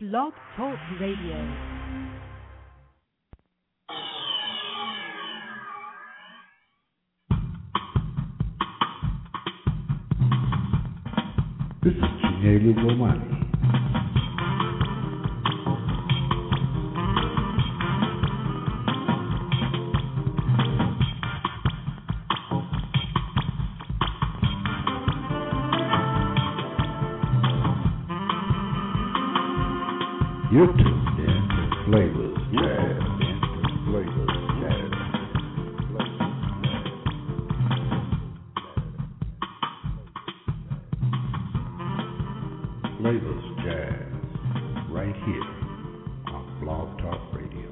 Blog Talk Radio. This is Chinelu Romani. You're tuned in to Flavors Jazz. Flavors Jazz, right here on Blog Talk Radio.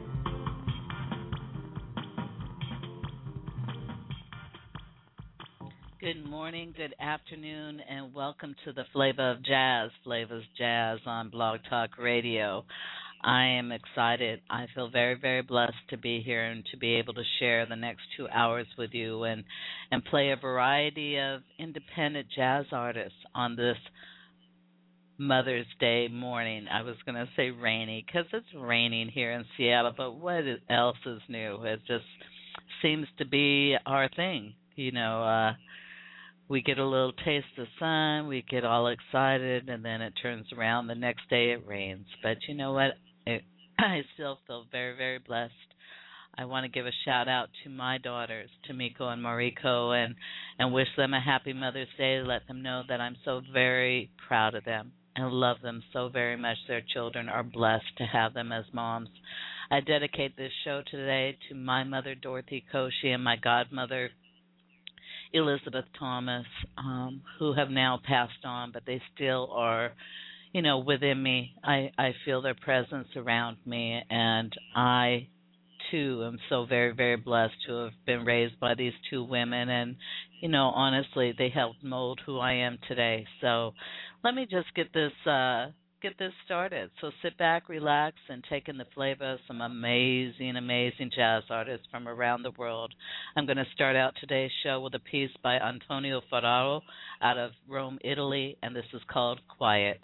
Good morning, good afternoon, and welcome to the Flavor of Jazz, Flavors Jazz on Blog Talk Radio. I am excited. I feel very, very blessed to be here and to be able to share the next 2 hours with you and play a variety of independent jazz artists on this Mother's Day morning. I was going to say rainy because it's raining here in Seattle, but what else is new? It just seems to be our thing. We get a little taste of sun, we get all excited, and then it turns around. The next day it rains. But you know what? I still feel very, very blessed. I want to give a shout-out to my daughters, Tamiko and Mariko, and wish them a happy Mother's Day. Let them know that I'm so very proud of them and love them so very much. Their children are blessed to have them as moms. I dedicate this show today to my mother, Dorothy Koshy, and my godmother, Elizabeth Thomas, who have now passed on, but they still are, within me. I feel their presence around me, and I, too, am so very, very blessed to have been raised by these two women, and, honestly, they helped mold who I am today. So let me just get this started. So sit back, relax, and take in the flavor of some amazing, amazing jazz artists from around the world. I'm going to start out today's show with a piece by Antonio Ferraro out of Rome, Italy, and this is called Quiet.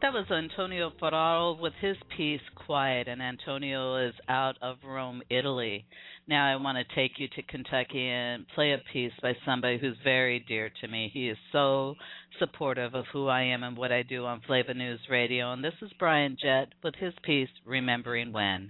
that was Antonio Ferraro with his piece Quiet, and Antonio is out of Rome, Italy. Now I want to take you to Kentucky and play a piece by somebody who's very dear to me. He is so supportive of who I am and what I do on Flava News Radio, and this is Brian Jett with his piece Remembering When.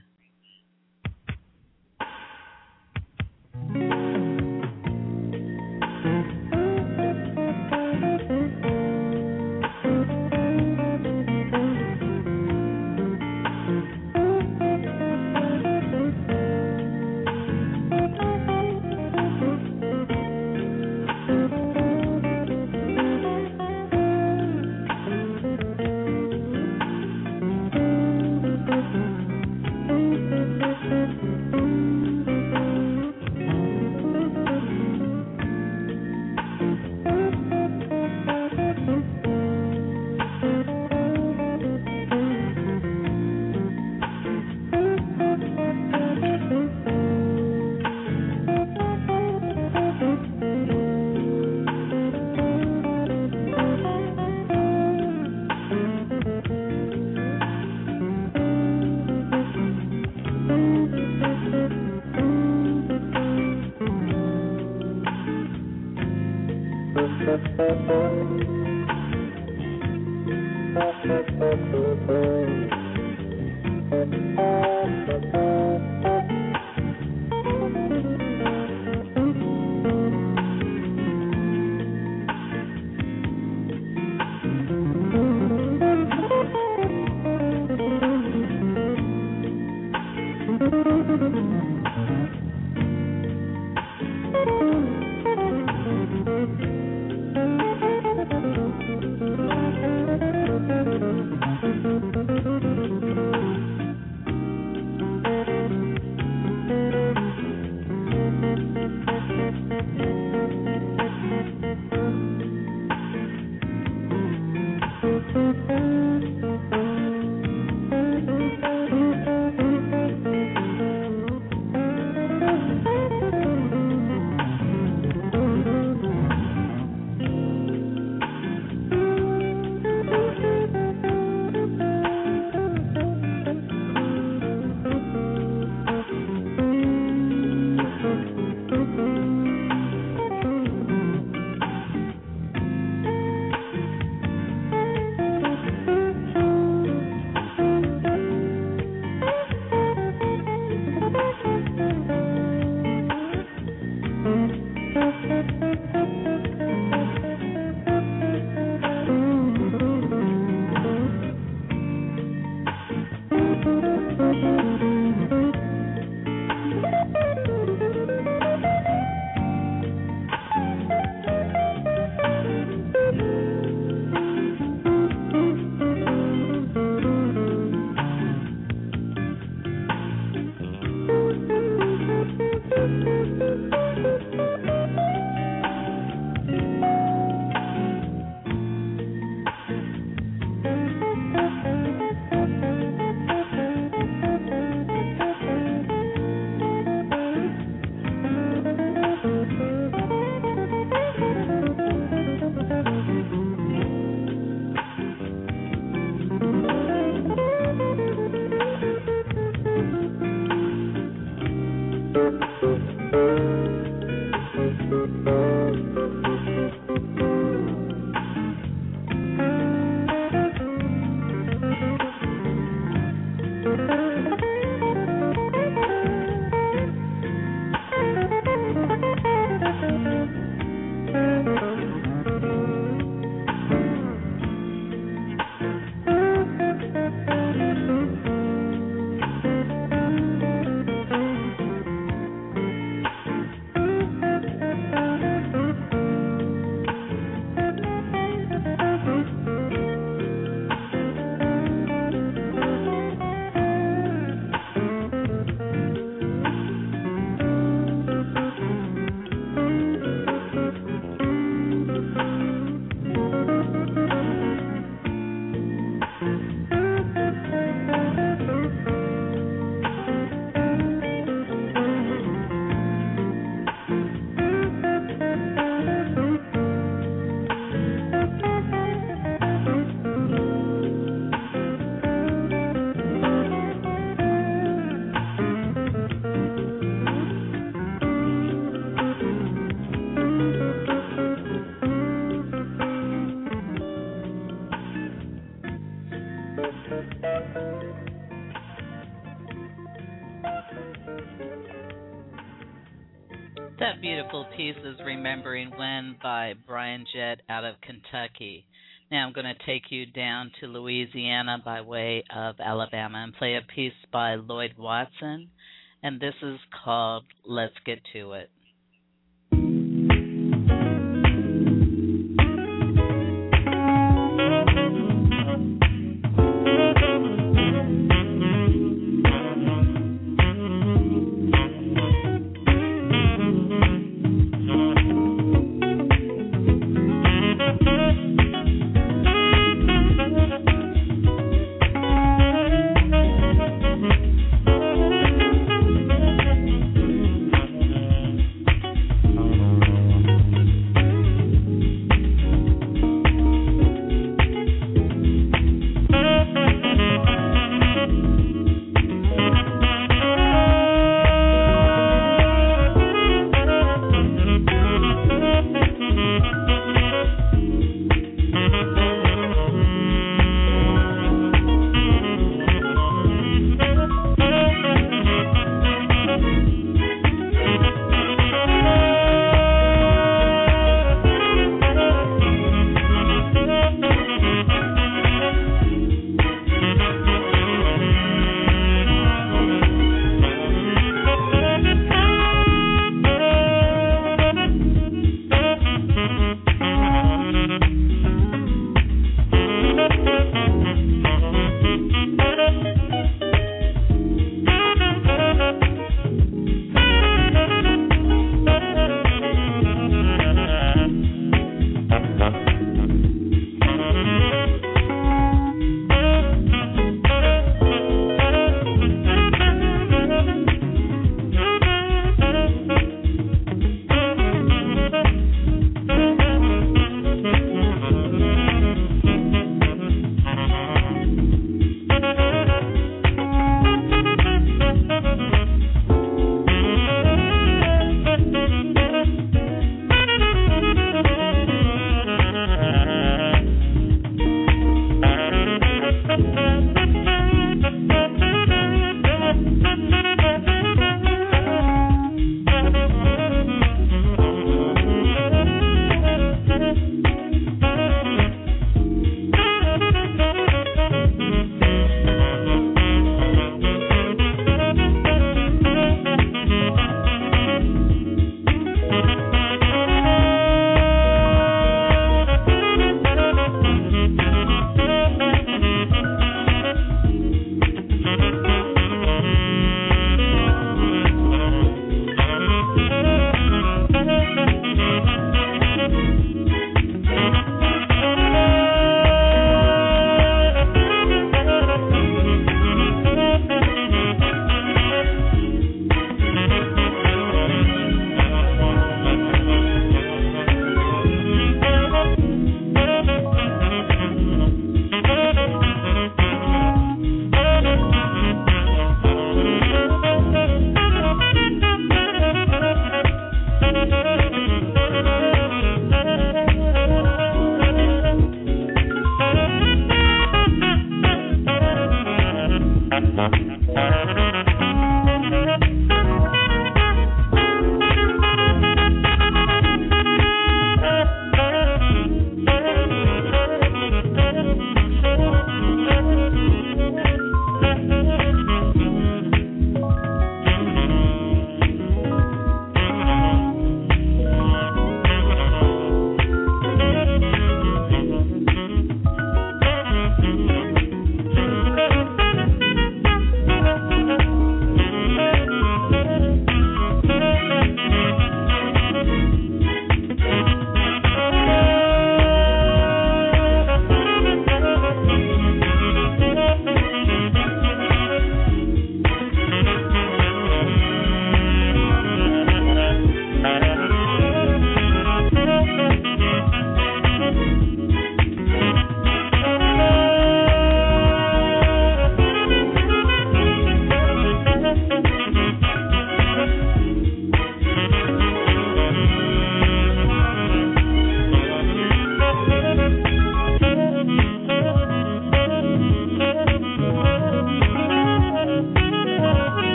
That beautiful piece is Remembering When by Brian Jett out of Kentucky. Now I'm going to take you down to Louisiana by way of Alabama and play a piece by Lloyd Watson, and this is called Let's Get to It.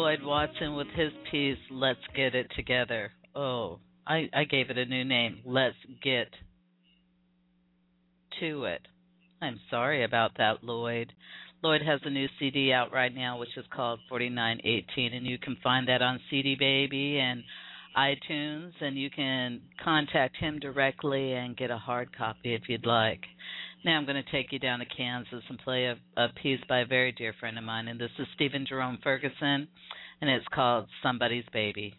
Lloyd Watson with his piece, Let's Get It Together. Oh, I gave it a new name. Let's Get to It. I'm sorry about that, Lloyd. Lloyd has a new CD out right now, which is called 4918, and you can find that on CD Baby and iTunes, and you can contact him directly and get a hard copy if you'd like. Now I'm going to take you down to Kansas and play a piece by a very dear friend of mine, and this is Stephen Jerome Ferguson, and it's called Somebody's Baby.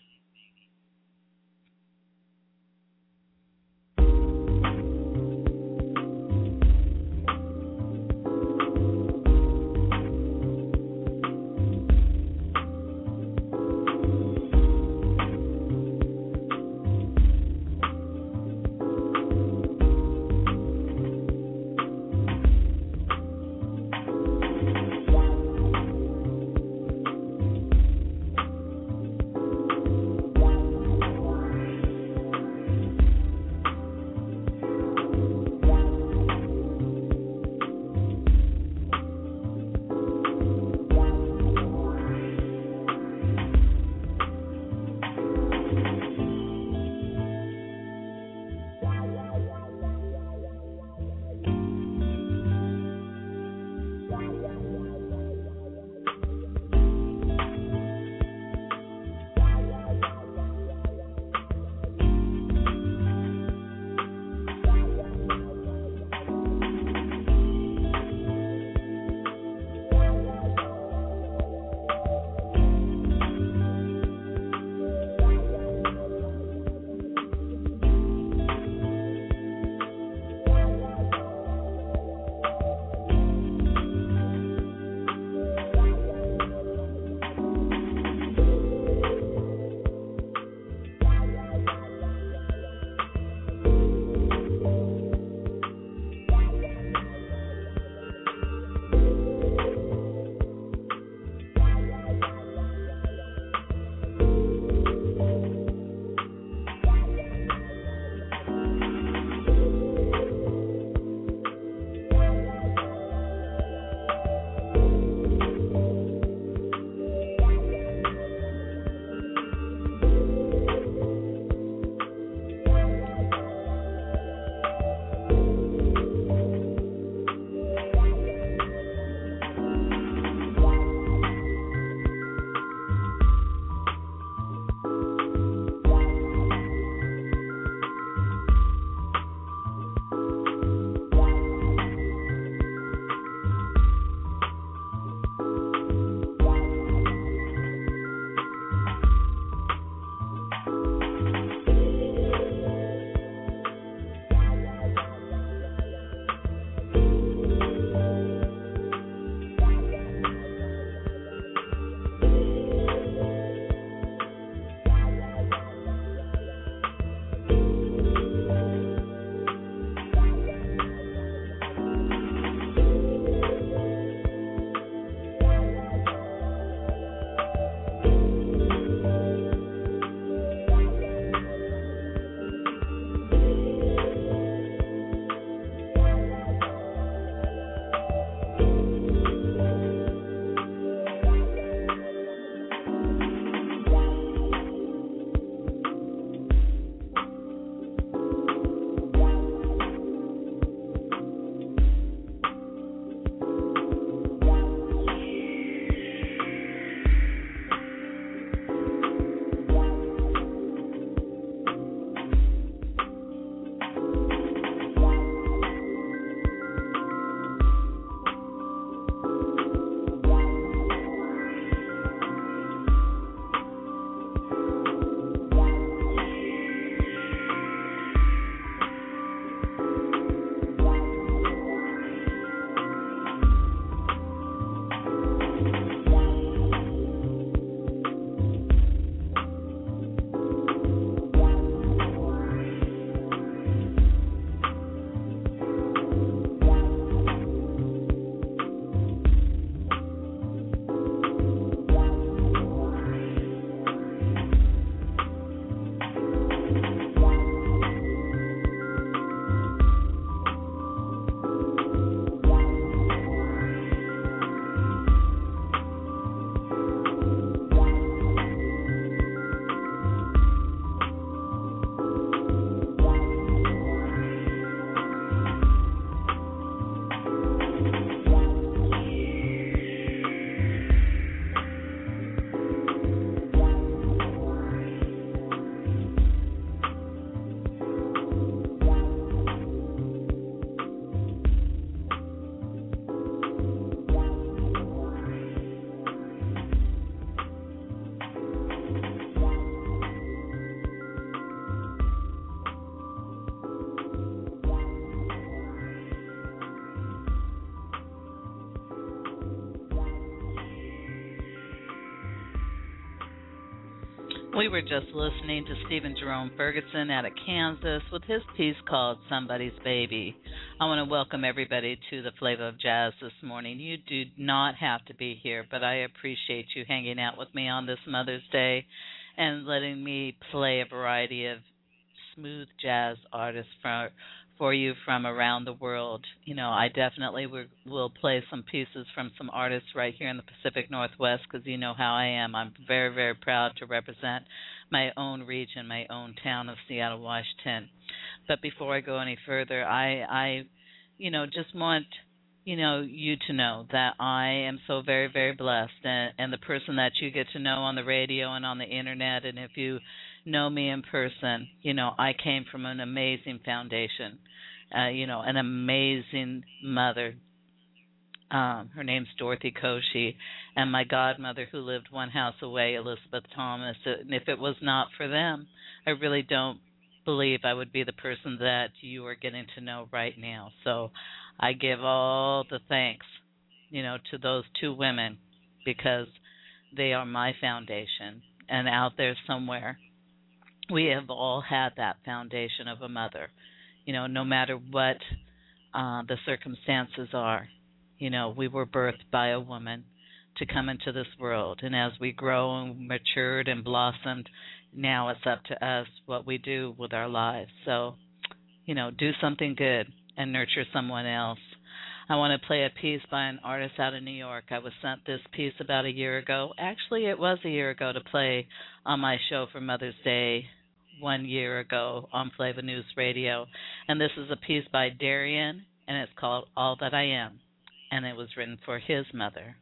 We were just listening to Stephen Jerome Ferguson out of Kansas with his piece called Somebody's Baby. I want to welcome everybody to the Flavor of Jazz this morning. You do not have to be here, but I appreciate you hanging out with me on this Mother's Day and letting me play a variety of smooth jazz artists for you from around the world. You know, I definitely will play some pieces from some artists right here in the Pacific Northwest because you know how I am. I'm very, very proud to represent my own region, my own town of Seattle, Washington. But before I go any further, I just want, you to know that I am so very, very blessed. And the person that you get to know on the radio and on the internet, and if you know me in person, I came from an amazing foundation, an amazing mother. Her name's Dorothy Koshy, and my godmother who lived one house away, Elizabeth Thomas. And if it was not for them, I really don't believe I would be the person that you are getting to know right now. So I give all the thanks, to those two women because they are my foundation. And out there somewhere, we have all had that foundation of a mother, no matter what the circumstances are. We were birthed by a woman to come into this world. And as we grow and matured and blossomed, now it's up to us what we do with our lives. So, do something good and nurture someone else. I want to play a piece by an artist out of New York. I was sent this piece about a year ago. Actually, it was a year ago to play on my show for Mother's Day 1 year ago on Flavor News Radio. And this is a piece by Darian, and it's called All That I Am. And it was written for his mother.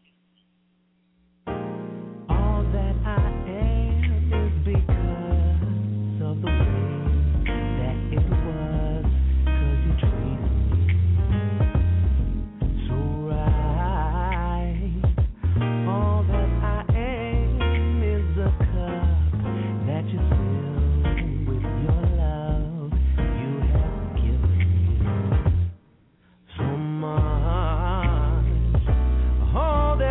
All that I am is because of the way that it was, 'cause you treated me so right. All that I am is a cup that you fill with your love. You have given me so much. All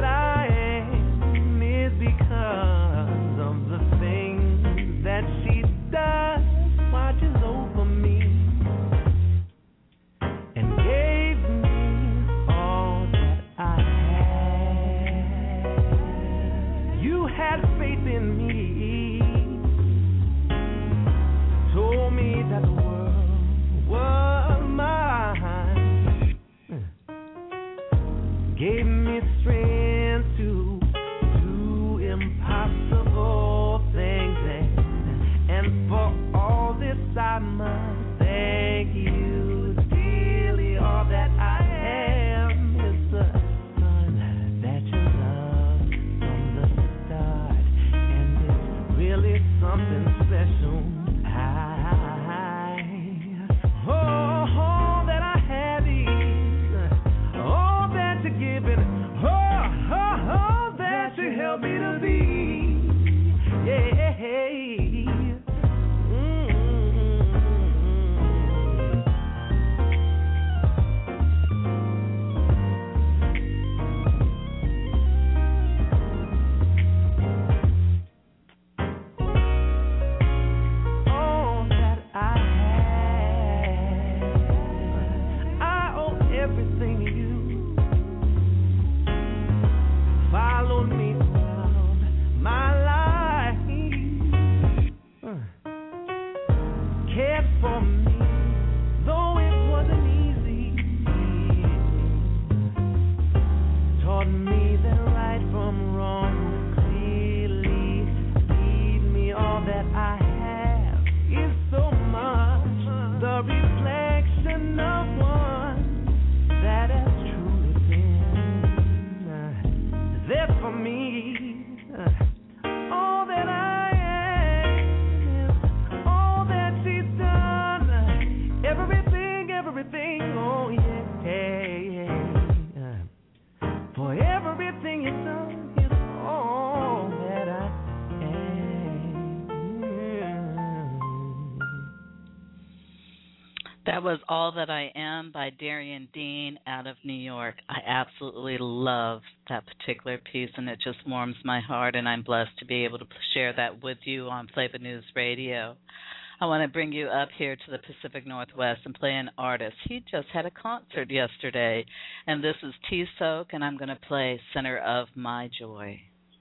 That was All That I Am by Darian Dean out of New York. I absolutely love that particular piece, and it just warms my heart, and I'm blessed to be able to share that with you on Flavor News Radio. I want to bring you up here to the Pacific Northwest and play an artist. He just had a concert yesterday, and this is T-Soak, and I'm going to play Center of My Joy.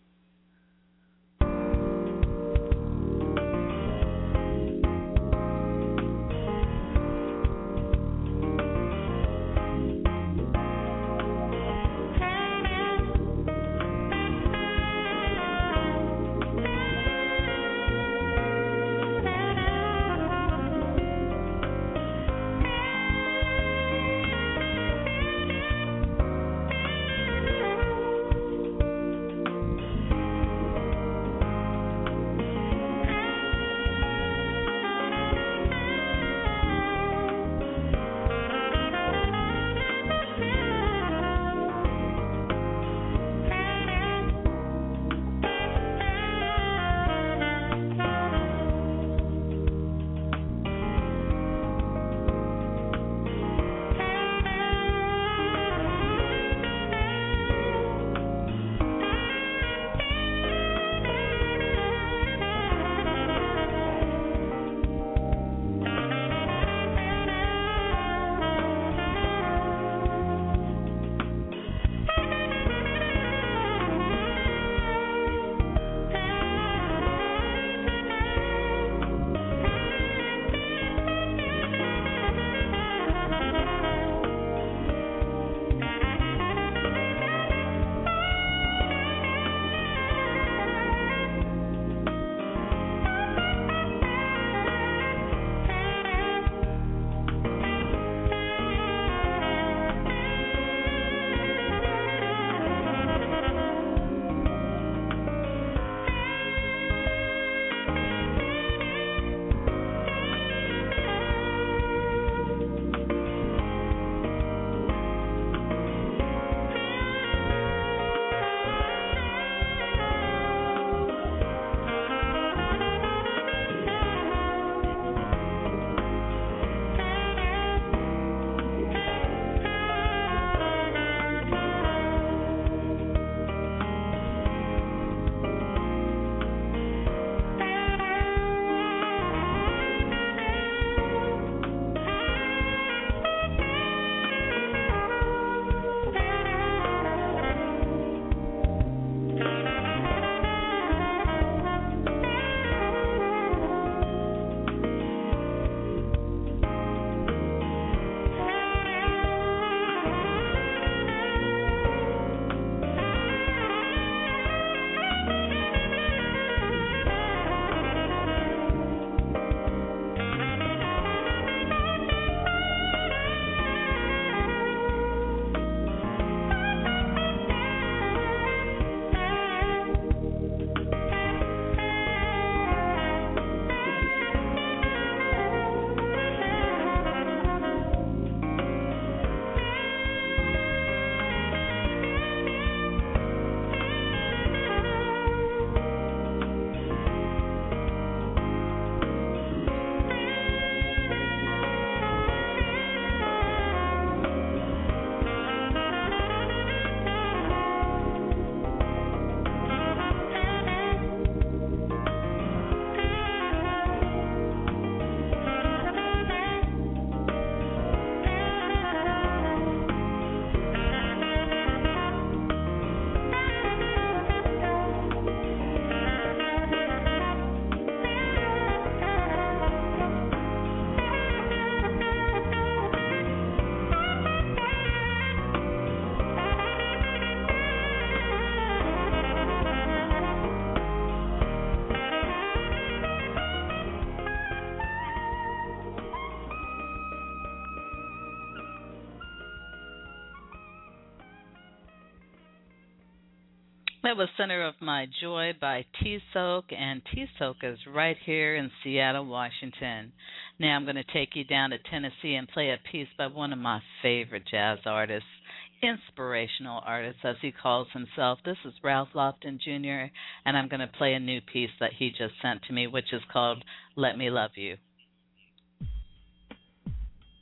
That was Center of My Joy by T-Soak, and T-Soak is right here in Seattle, Washington. Now I'm going to take you down to Tennessee and play a piece by one of my favorite jazz artists, inspirational artist as he calls himself. This is Ralph Lofton Jr., and I'm going to play a new piece that he just sent to me, which is called Let Me Love You.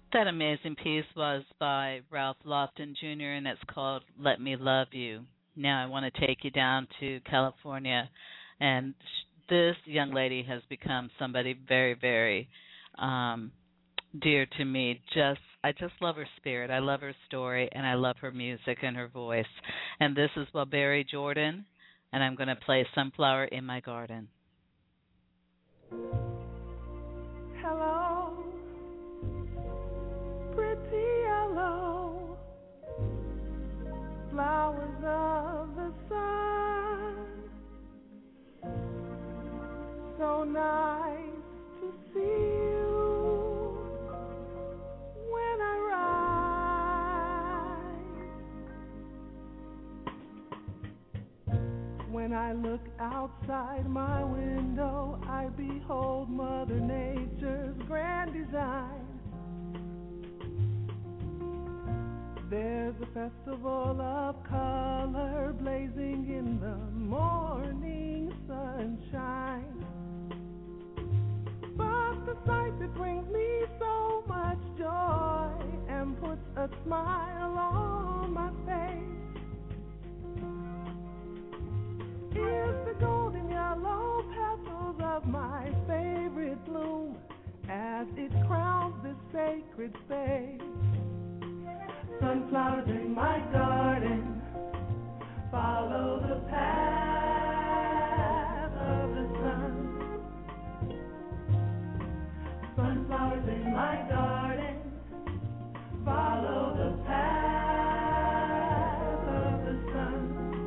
That amazing piece was by Ralph Lofton Jr., and it's called Let Me Love You. Now I want to take you down to California, and this young lady has become somebody very, very dear to me. I just love her spirit. I love her story, and I love her music and her voice. And this is Barry Jordan, and I'm going to play Sunflower in My Garden. Hello, pretty yellow flowers of the sun, so nice to see you when I rise. When I look outside my window, I behold Mother Nature's grand design. There's a festival of color blazing in the morning sunshine. But the sight that brings me so much joy and puts a smile on my face is the golden yellow petals of my favorite bloom as it crowns this sacred space. Sunflowers in my garden, follow the path of the sun. Sunflowers in my garden, follow the path of the sun.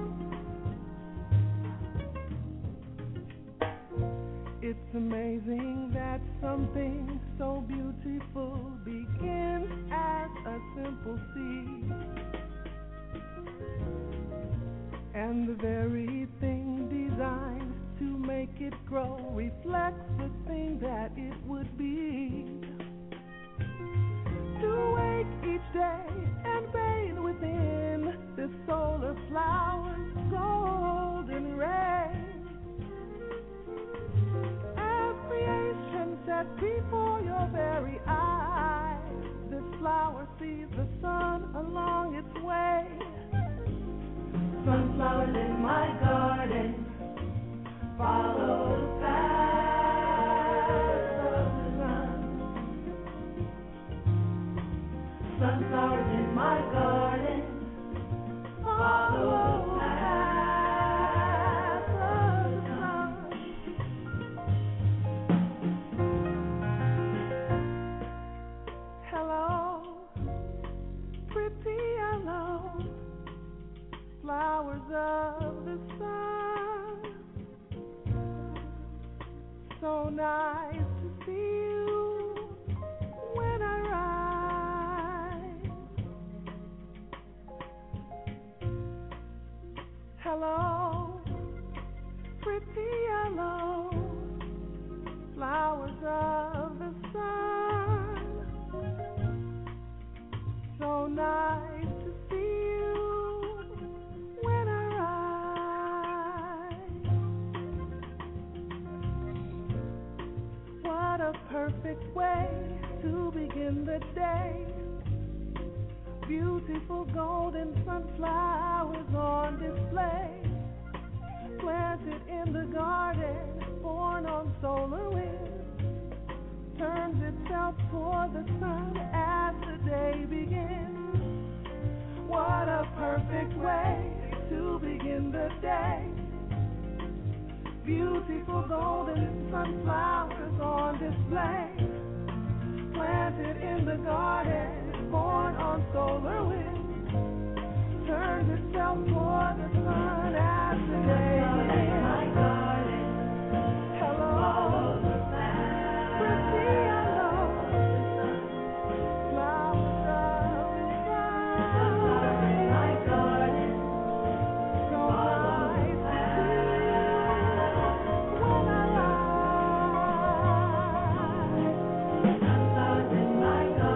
It's amazing that something so beautiful begins as a simple seed, and the very thing designed to make it grow reflects the thing that it would be. To wake each day and bathe within this solar flower's golden rays. As creation set before your very eyes, this flower sees the sun along its way. Sunflowers in my garden, follow the path of the sun. Sunflowers in my garden, follow the path of the sun. Hello, pretty yellow flowers of the sun, so nice to see you when I rise. Hello, pretty yellow flowers of the sun, so nice to see you when I rise. What a perfect way to begin the day. Beautiful golden sunflowers on display, planted in the garden, born on solar winds, turns itself toward the sun as the day begins. What a perfect way to begin the day. Beautiful golden sunflowers on display, planted in the garden, born on solar winds, turns itself toward the sun as the day begins. My garden, hello, pretty yellow flowers of the sun. My garden, so nice to see when I rise. Sunflowers in my garden.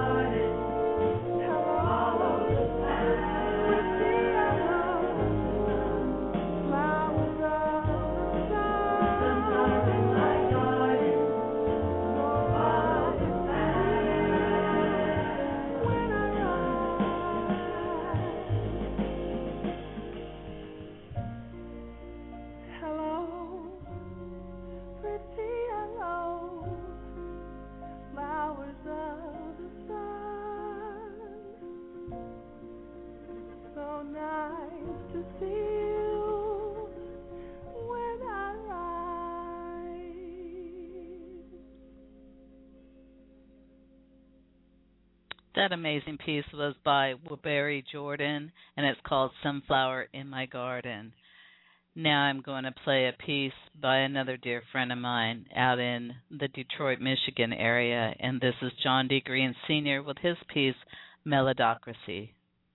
That amazing piece was by Wilbury Jordan, and it's called Sunflower in My Garden. Now I'm going to play a piece by another dear friend of mine out in the Detroit, Michigan area, and this is John D. Green Sr. with his piece, Melodocracy.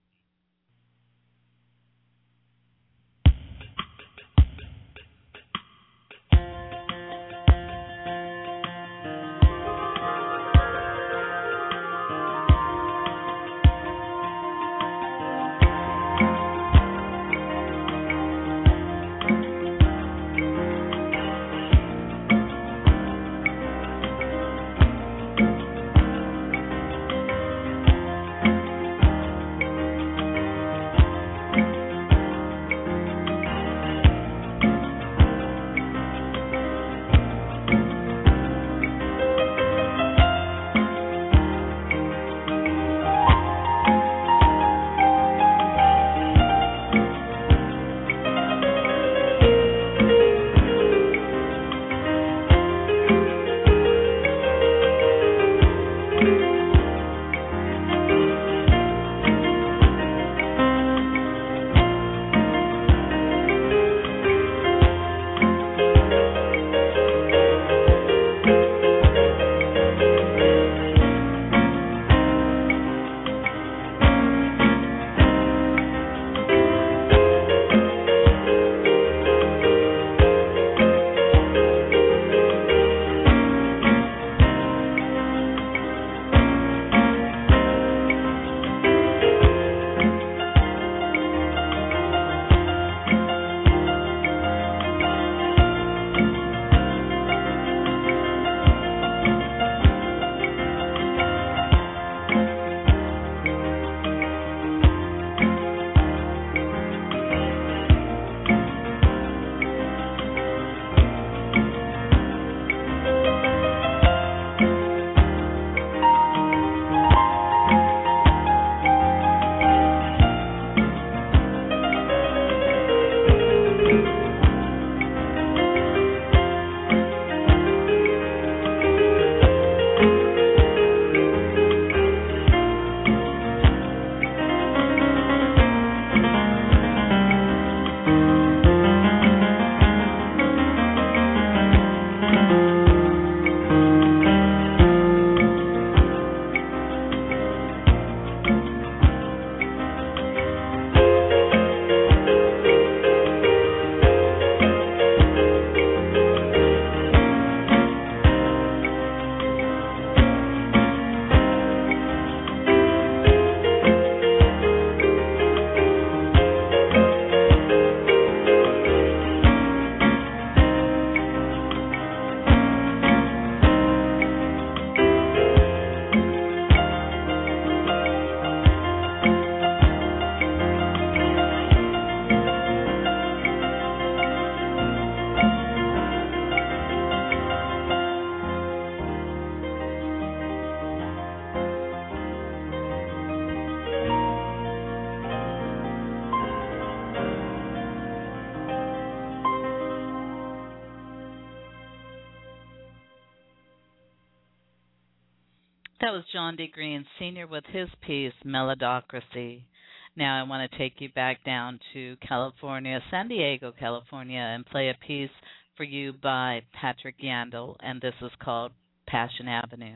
That was John D. Green Sr. with his piece, Melodocracy. Now I want to take you back down to California, San Diego, California, and play a piece for you by Patrick Yandel, and this is called Passion Avenue.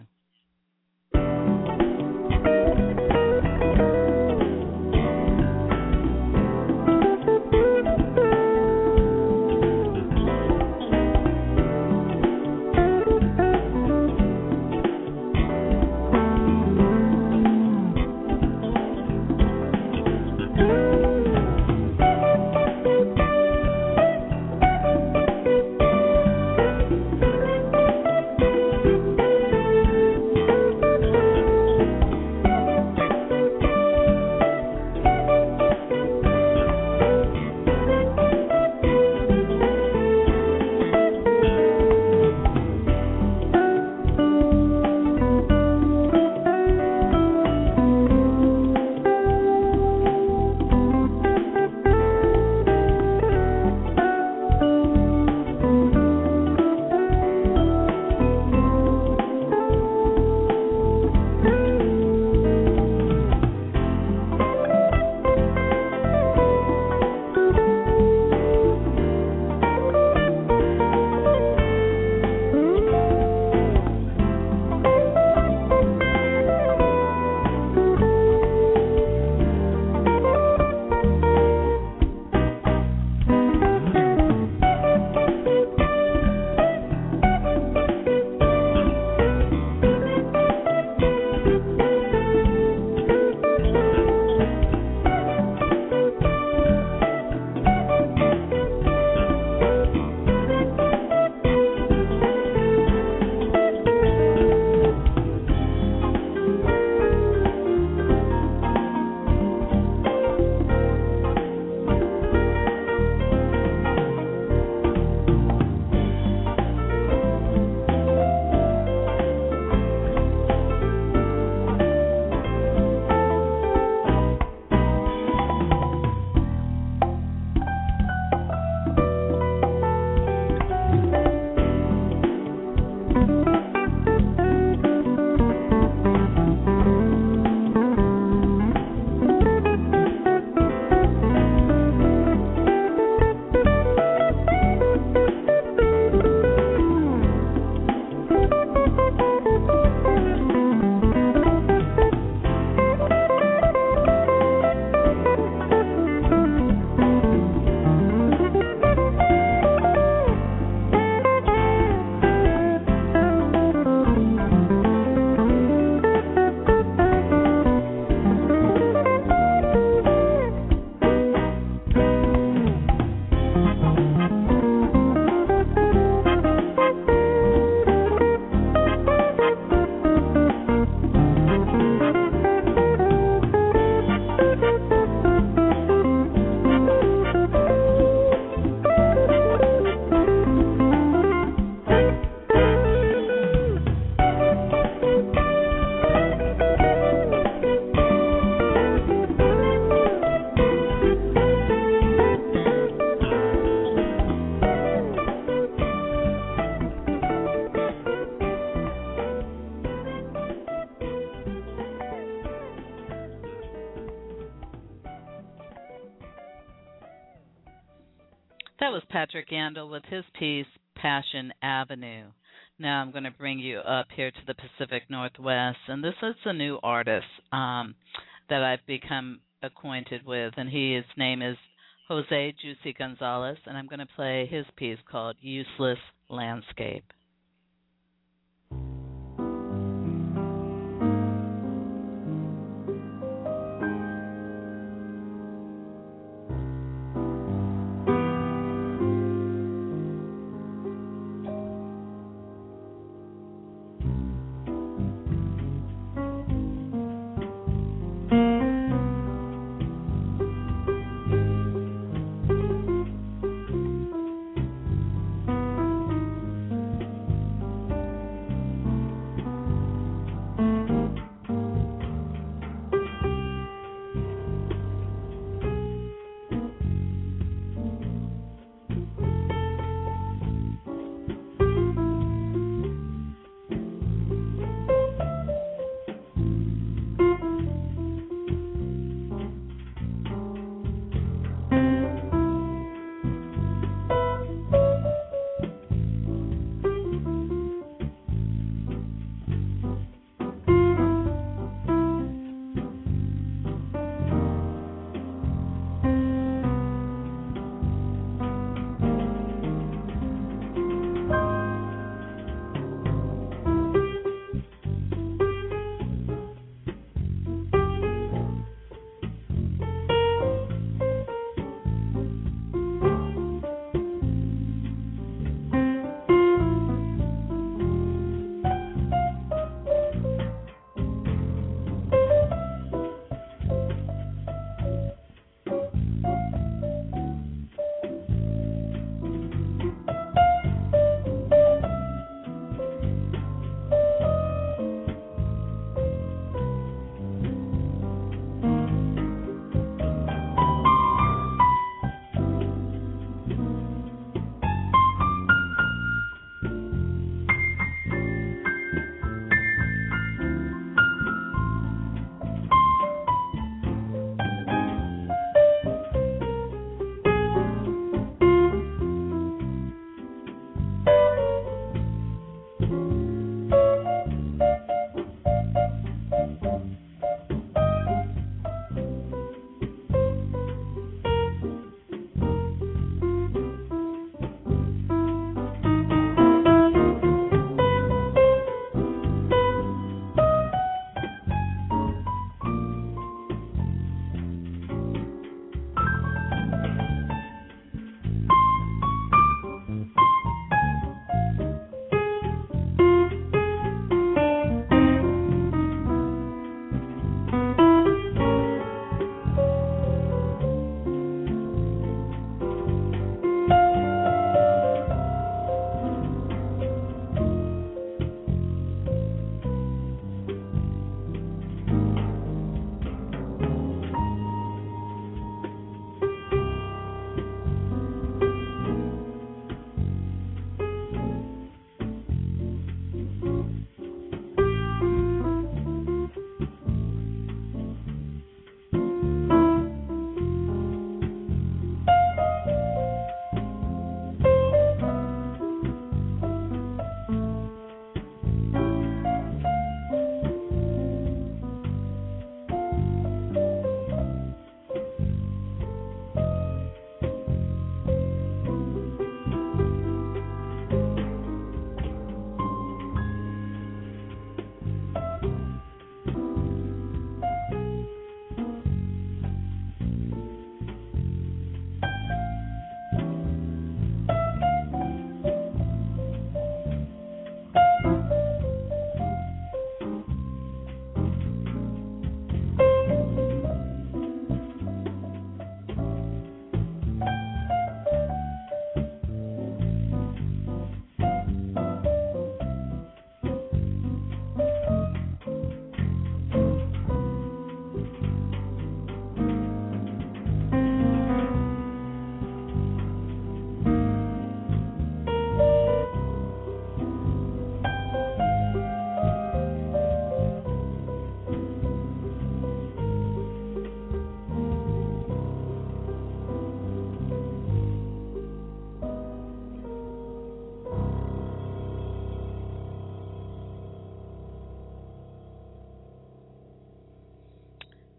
That was Patrick Andel with his piece, Passion Avenue. Now I'm going to bring you up here to the Pacific Northwest, and this is a new artist that I've become acquainted with, and his name is Jose Juicy Gonzalez, and I'm going to play his piece called Useless Landscape.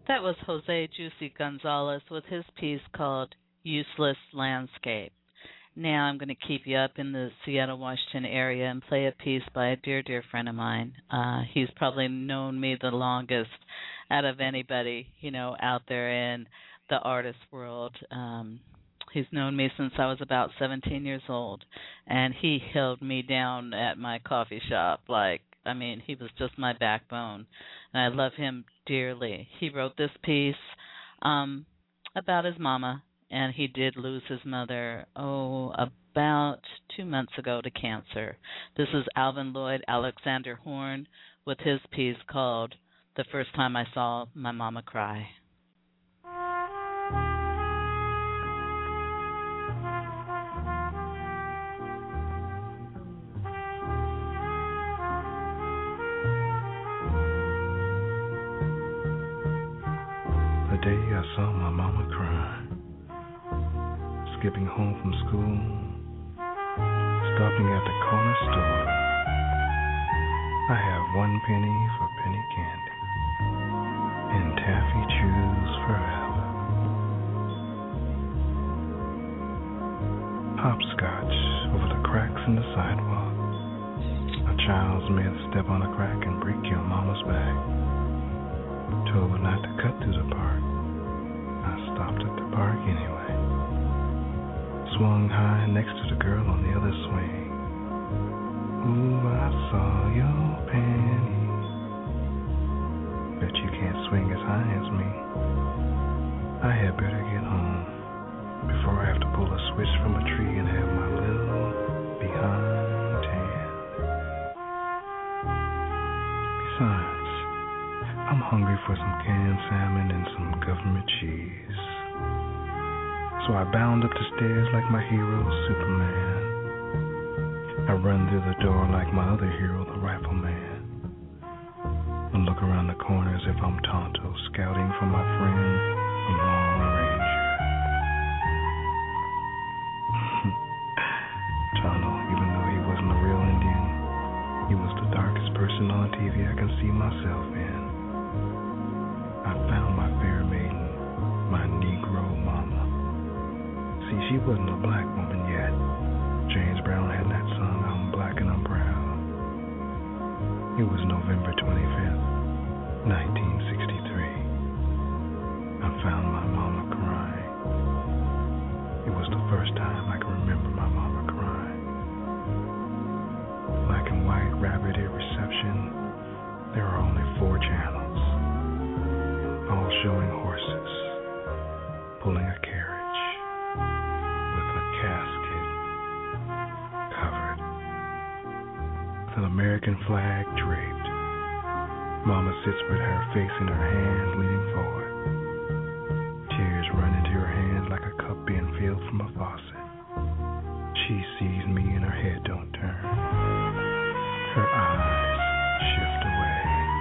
That was Jose Juicy Gonzalez with his piece called Useless Landscape. Now I'm going to keep you up in the Seattle, Washington area and play a piece by a dear, dear friend of mine. He's probably known me the longest out of anybody, out there in the artist world. He's known me since I was about 17 years old, and he held me down at my coffee shop. He was just my backbone, and I love him dearly. He wrote this piece about his mama, and he did lose his mother, about 2 months ago to cancer. This is Alvin Lloyd Alexander Horn with his piece called The First Time I Saw My Mama Cry. The day I saw my mama cry, skipping home from school, stopping at the corner store. I have 1 penny for penny candy, and taffy chews forever. Hopscotch over the cracks in the sidewalk. A child's made to step on a crack and break your mama's back. Told not to cut through the park. I stopped at the park anyway. Swung high next to the girl on the other swing. Ooh, I saw your panties. Bet you can't swing as high as me. I had better get home before I have to pull a switch from a tree and have my little behind tan. Besides, I'm hungry for some canned salmon and some government cheese. So I bound up the stairs like my hero, Superman. I run through the door like my other hero, the Rifleman. And look around the corner as if I'm Tonto, scouting for my friend, the Lone Ranger. Tonto, even though he wasn't a real Indian, he was the darkest person on TV I can see myself in. I found my fair maiden, my Negro mama. See, she wasn't a black woman yet. James Brown had that song, I'm Black and I'm Proud. It was November 25th, 1963. I found my mama crying. It was the first time I can remember my mama crying. Black and white rabbited reception. There are only 4 channels, all showing horses pulling a carriage with a casket covered with an American flag draped. Mama sits with her face in her hands, leaning forward. Tears run into her hands like a cup being filled from a faucet. She sees me and her head don't turn. Her eyes shift away.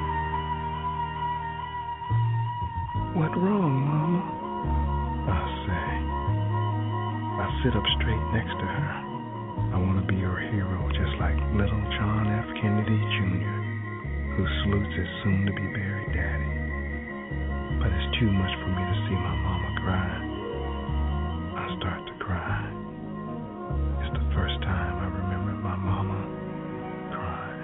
What wrong, Mama? I say. I sit up straight next to her. I want to be your hero, just like little John F. Kennedy Jr., who salutes his soon-to-be-buried daddy. But it's too much for me to see my mama cry. I start to cry. It's the first time I remember my mama crying.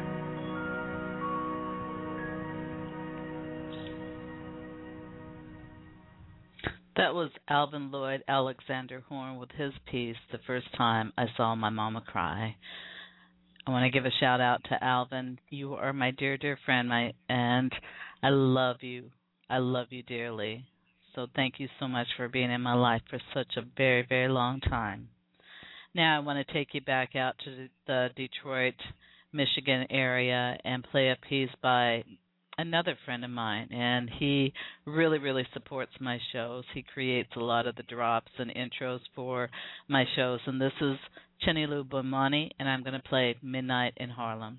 That was Alvin Lloyd Alexander Horn with his piece, The First Time I Saw My Mama Cry. I want to give a shout out to Alvin. You are my dear, dear friend, and I love you. I love you dearly. So thank you so much for being in my life for such a very, very long time. Now I want to take you back out to the Detroit, Michigan area and play a piece by another friend of mine, and he really, really supports my shows. He creates a lot of the drops and intros for my shows, and this is Chenny Lou Bomani, and I'm going to play Midnight in Harlem.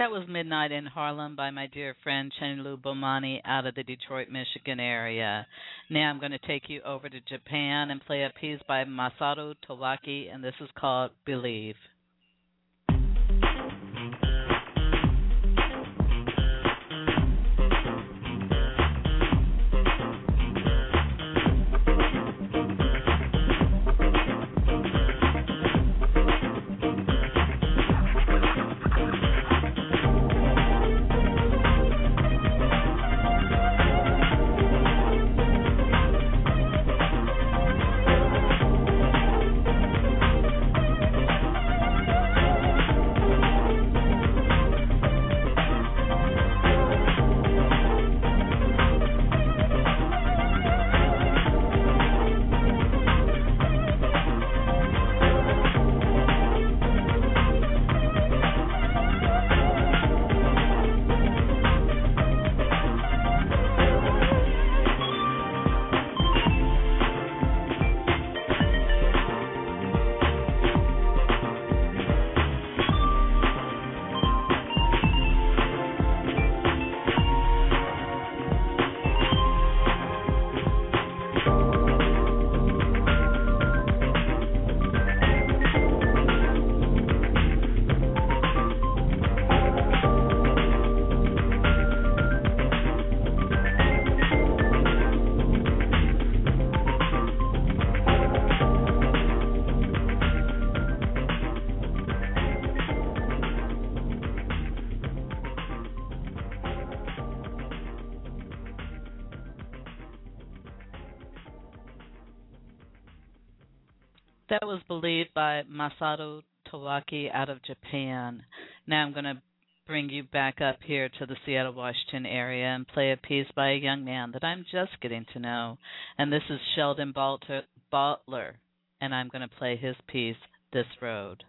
That was Midnight in Harlem by my dear friend Chenlu Bomani out of the Detroit, Michigan area. Now I'm going to take you over to Japan and play a piece by Masaru Towaki, and this is called Believe. That was Believed by Masaru Towaki out of Japan. Now I'm going to bring you back up here to the Seattle, Washington area and play a piece by a young man that I'm just getting to know. And this is Sheldon Butler, and I'm going to play his piece, This Road.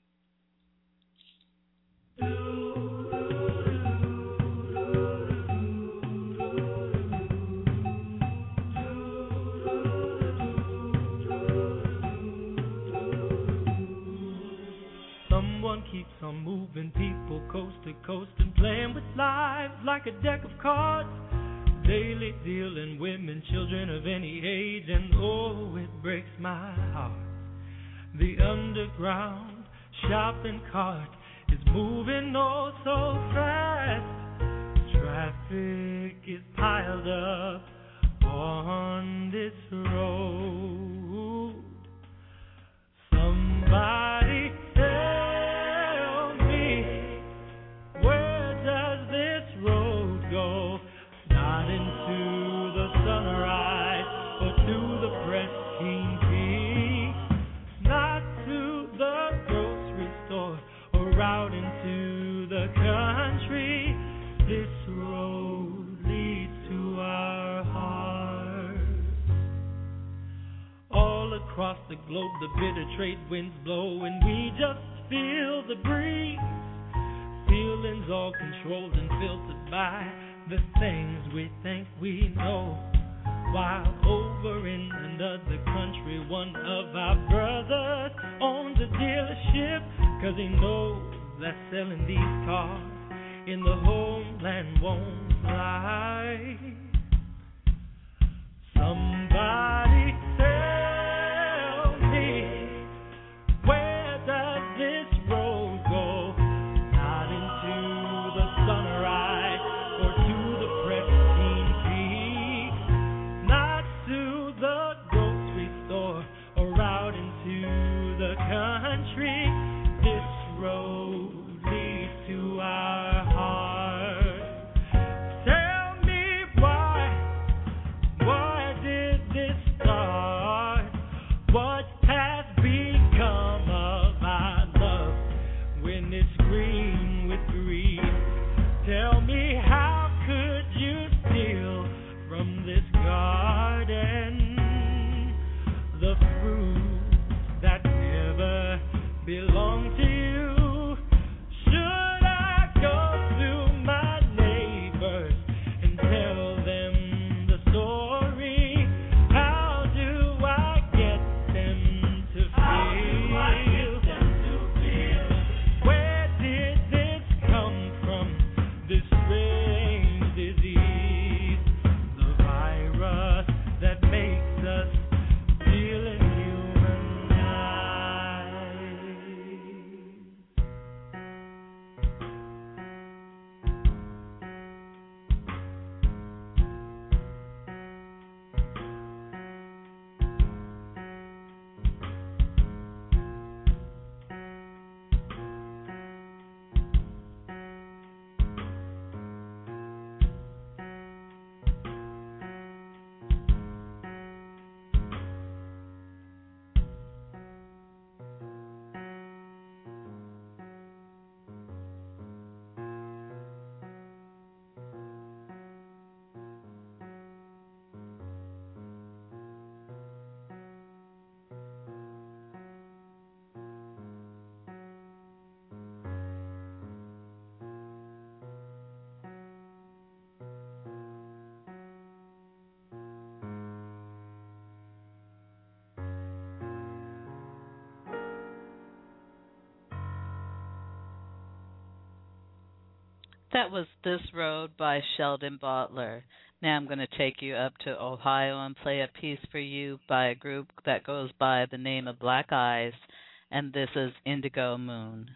Someone keeps on moving people coast to coast and playing with lives like a deck of cards. Daily dealing women, children of any age, and oh, it breaks my heart. The underground shopping cart is moving oh so fast. Traffic is piled up on this road. Somebody tell me, where does this road go? Not into the sunrise or to the pristine peak, not to the grocery store or out into the country. This road leads to our hearts. All across the globe the bitter trade winds blow, and we just feel the breeze. Feelings all controlled and filtered by the things we think we know. While over in another country, one of our brothers owns a dealership, 'cause he knows that selling these cars in the homeland won't fly. Somebody tell me, where does this road go? Not into the sunrise or to the pristine peak, not to the grocery store or out into the country. This road leads to our heart. Tell me why did this start? What has become of our love when it's green with greed? Tell me, how could you steal from this garden the fruit that never belonged? That was This Road by Sheldon Butler. Now I'm going to take you up to Ohio and play a piece for you by a group that goes by the name of Black Eyes, and this is Indigo Moon.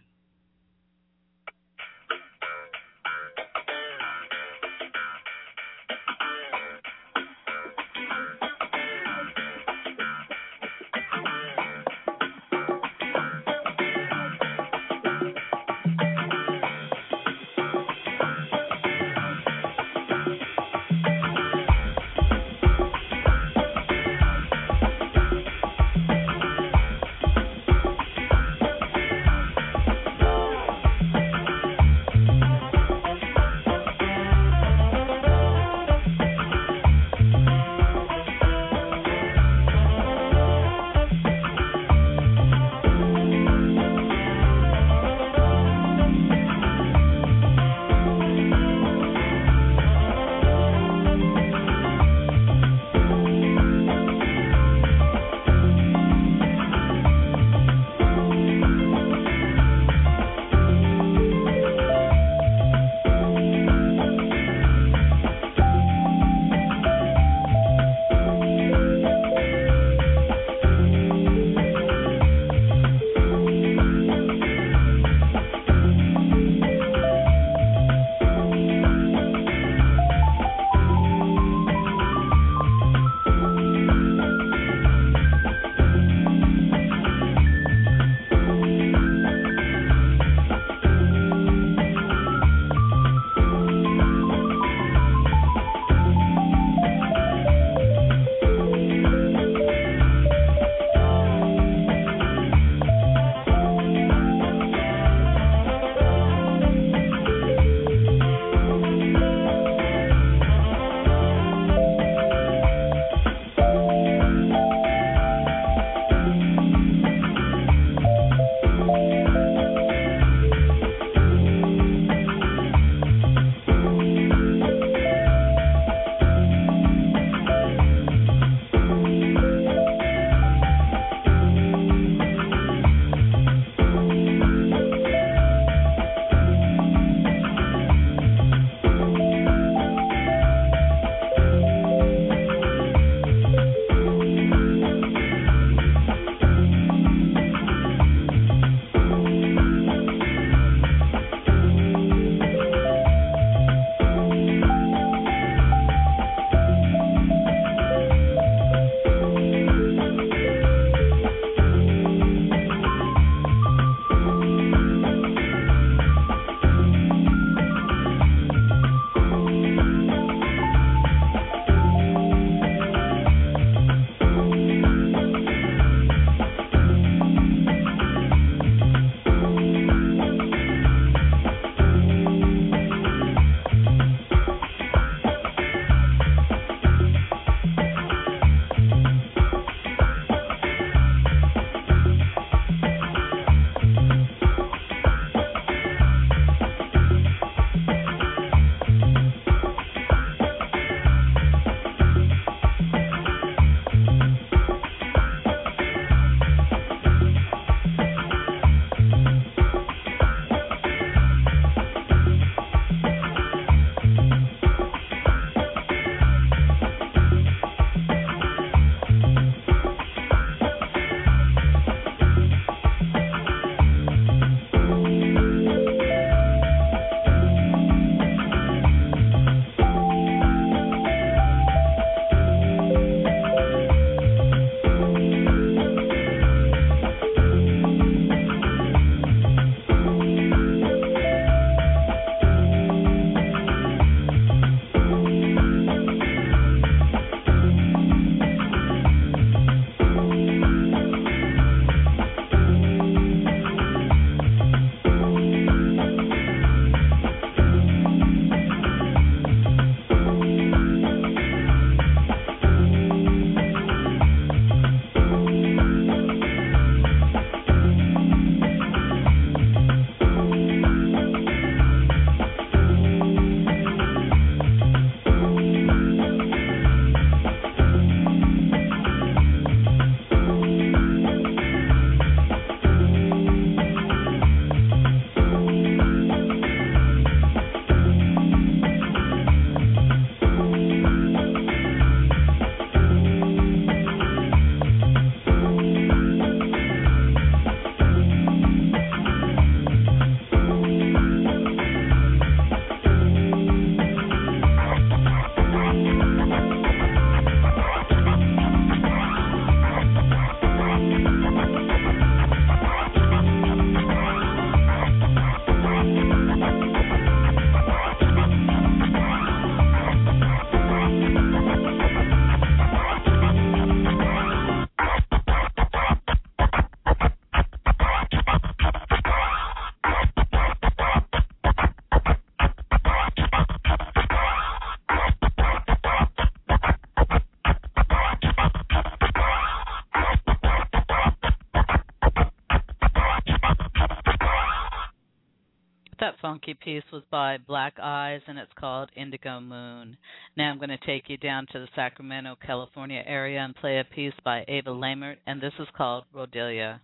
That funky piece was by Black Eyes, and it's called Indigo Moon. Now I'm going to take you down to the Sacramento, California area and play a piece by Ava Lamert, and this is called Rhodelia.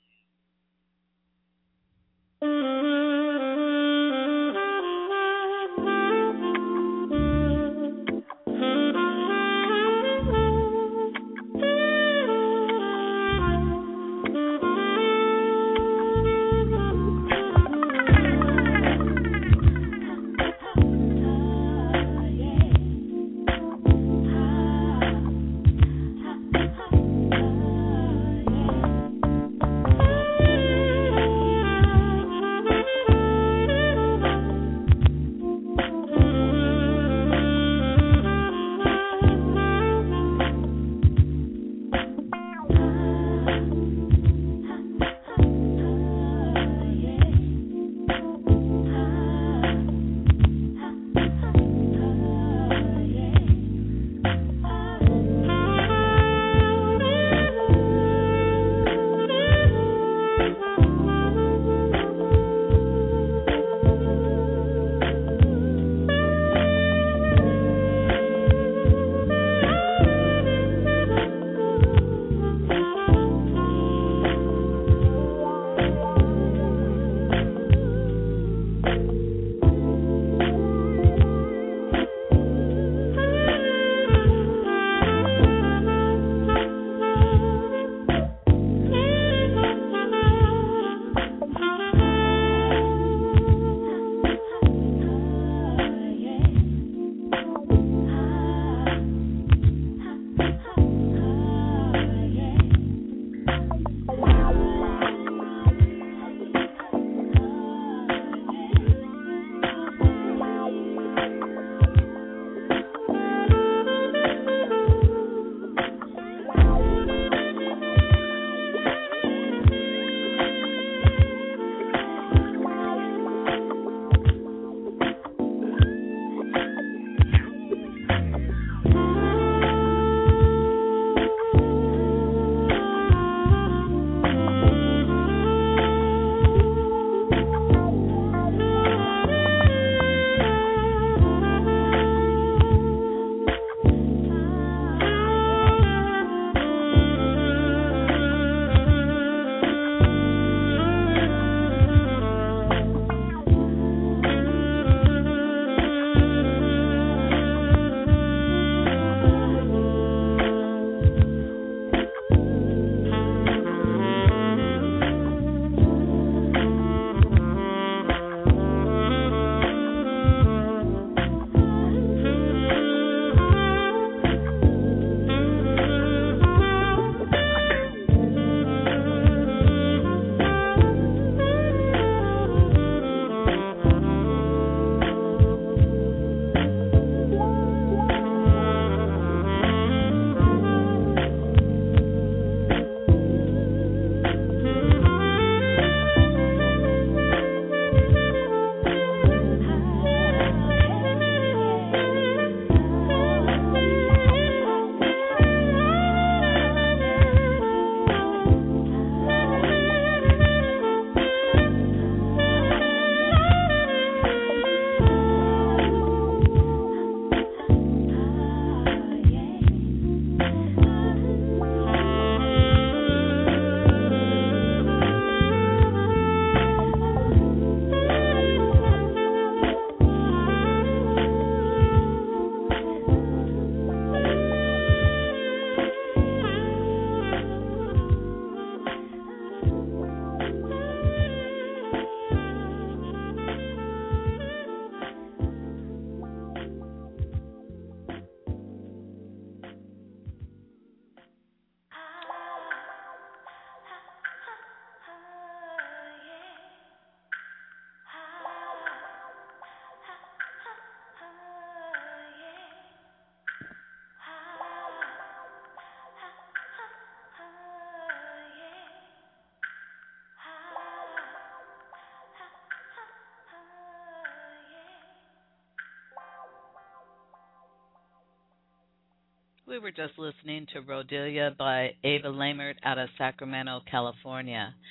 We were just listening to Rhodelia by Ava Lamert out of Sacramento, California.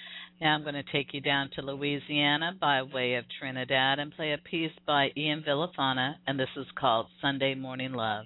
Now I'm going to take you down to Louisiana by way of Trinidad and play a piece by Ian Villafana, and this is called Sunday Morning Love.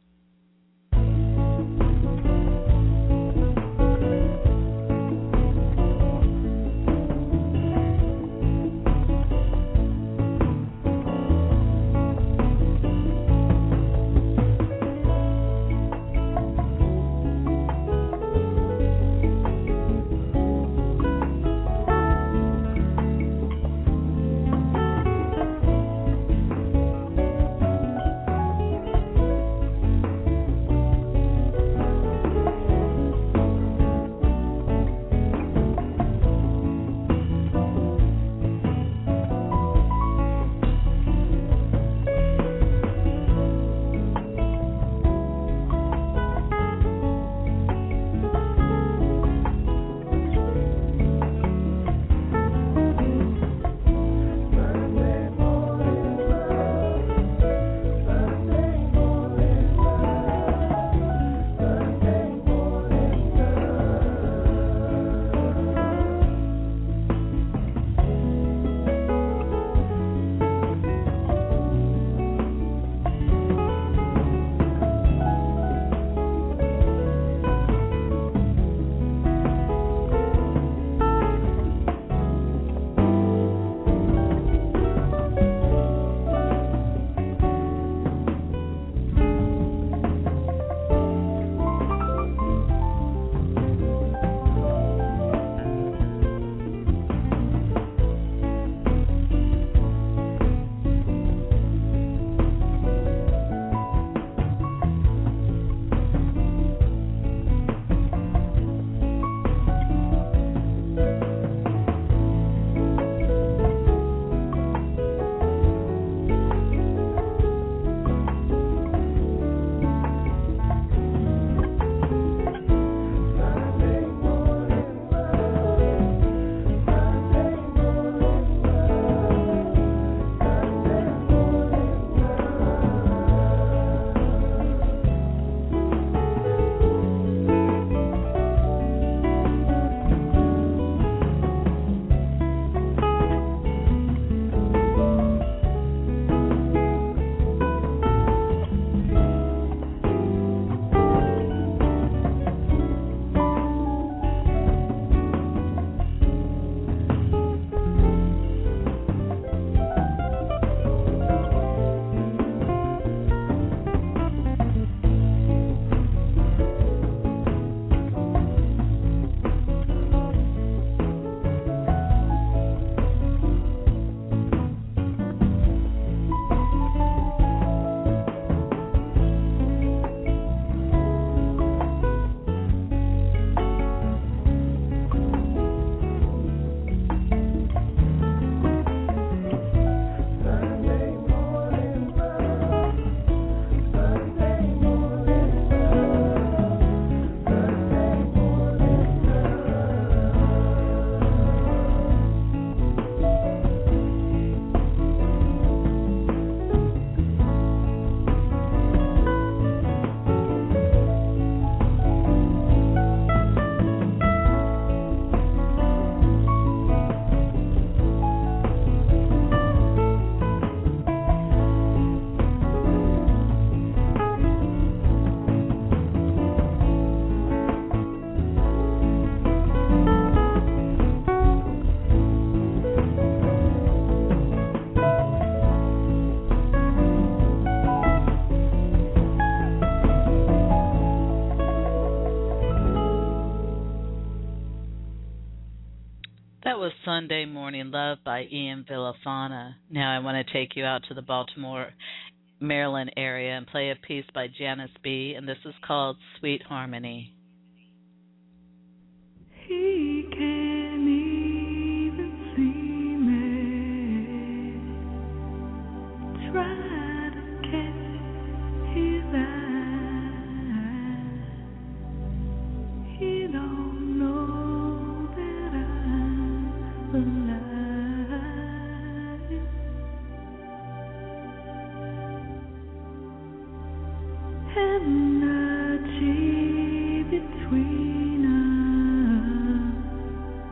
That was Sunday Morning Love by Ian Villafana. Now I want to take you out to the Baltimore, Maryland area and play a piece by Janice B., and this is called Sweet Harmony. He can't even see me. Try to catch his eye. He don't know that I'm alive. Energy between us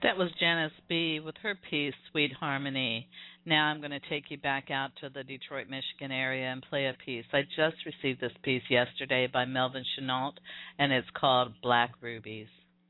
That was Janice B. with her piece, Sweet Harmony. Now I'm going to take you back out to the Detroit, Michigan area and play a piece. I just received this piece yesterday by Melvin Chenault, and it's called Black Rubies.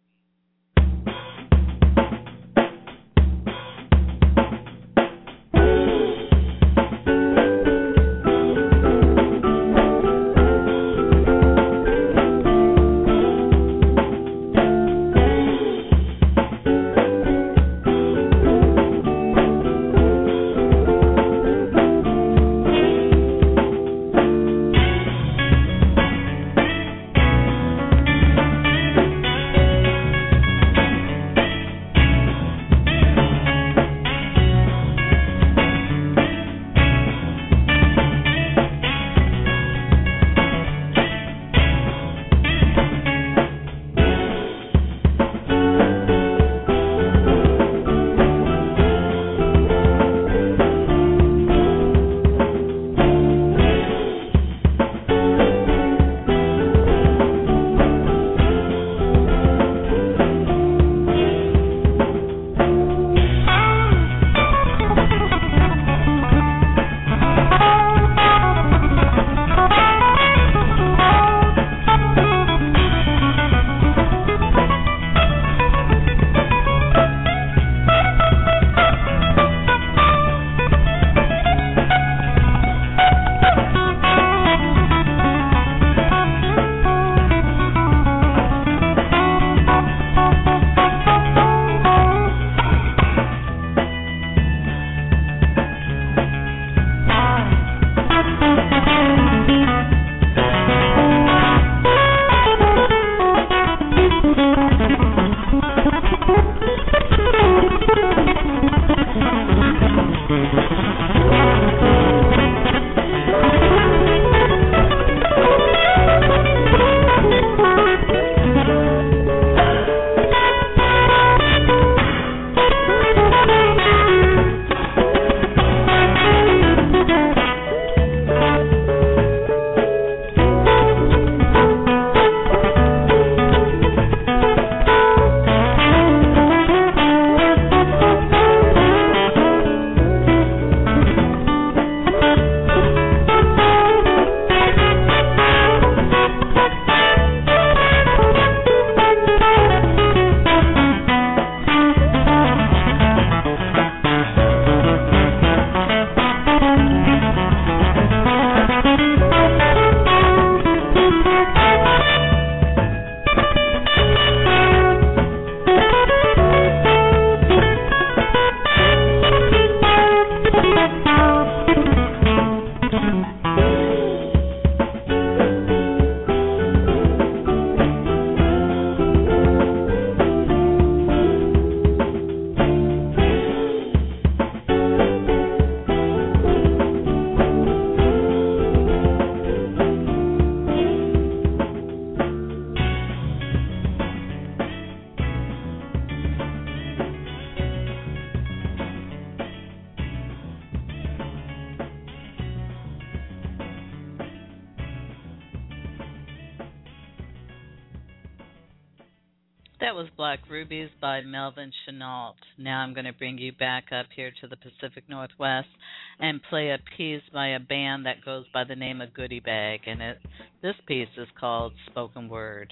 That was Black Rubies by Melvin Chenault. Now I'm going to bring you back up here to the Pacific Northwest and play a piece by a band that goes by the name of Goodie Bag, and this piece is called Spoken Word.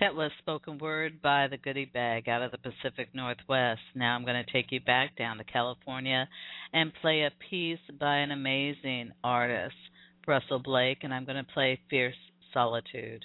That was spoken word by the Goodie Bag out of the Pacific Northwest. Now I'm going to take you back down to California and play a piece by an amazing artist, Russell Blake, and I'm going to play Fierce Solitude.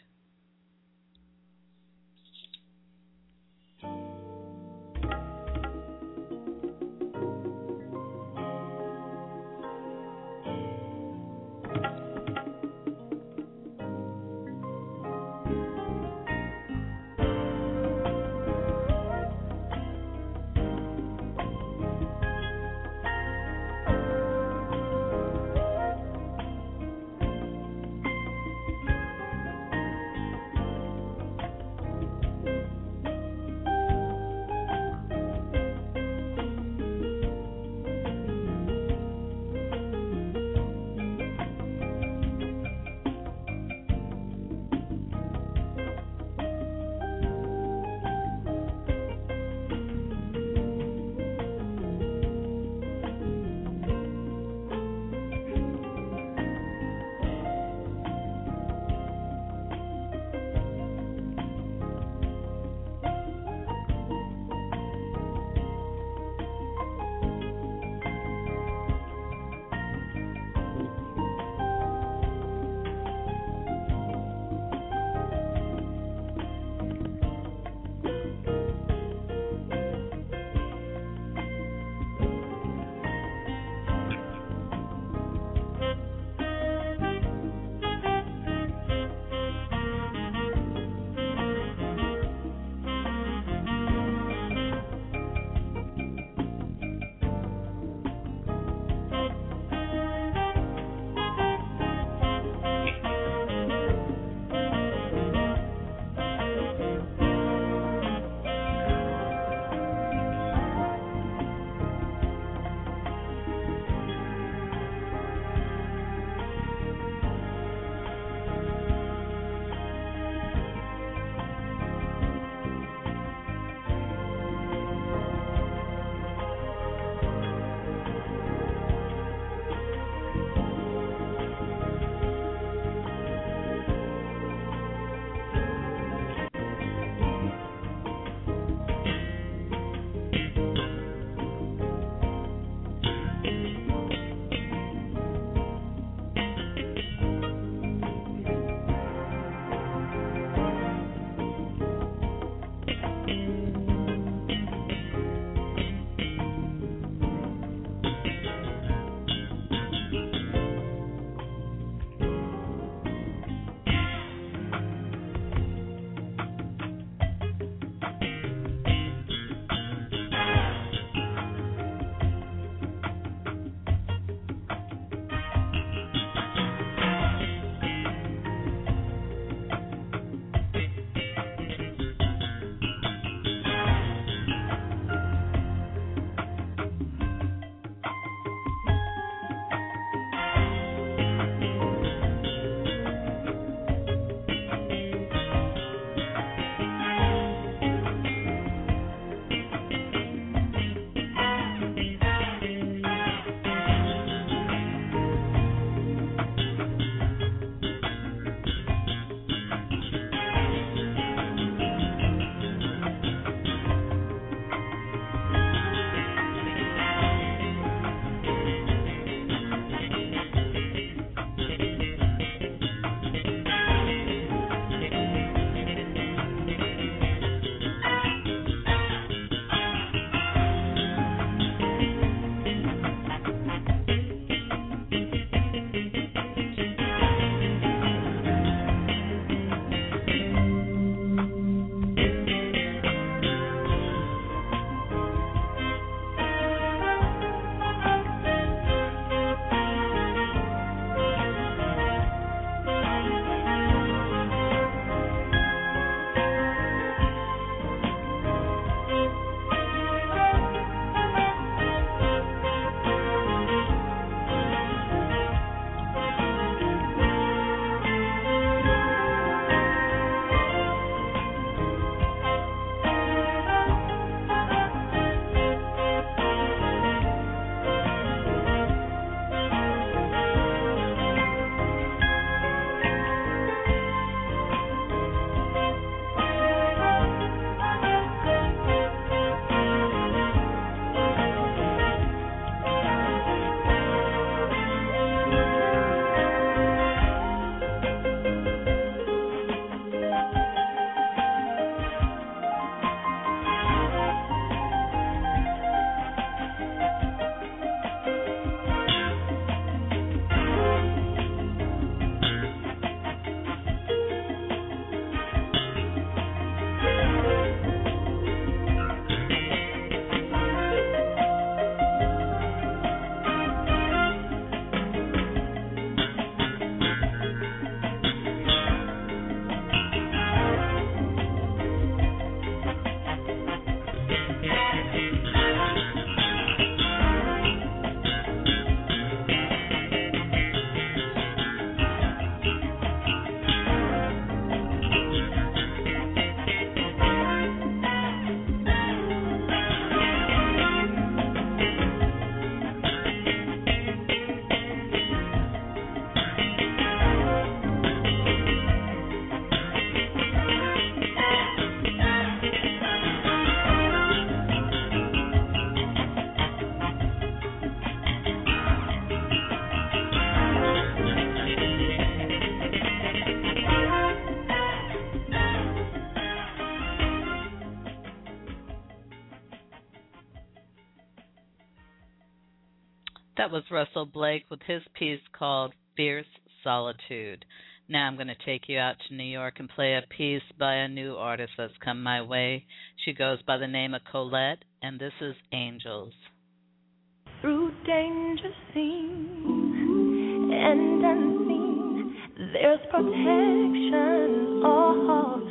That was Russell Blake with his piece called Fierce Solitude. Now I'm going to take you out to New York and play a piece by a new artist that's come my way. She goes by the name of Colette, and this is Angels. Through danger seen and unseen, there's protection all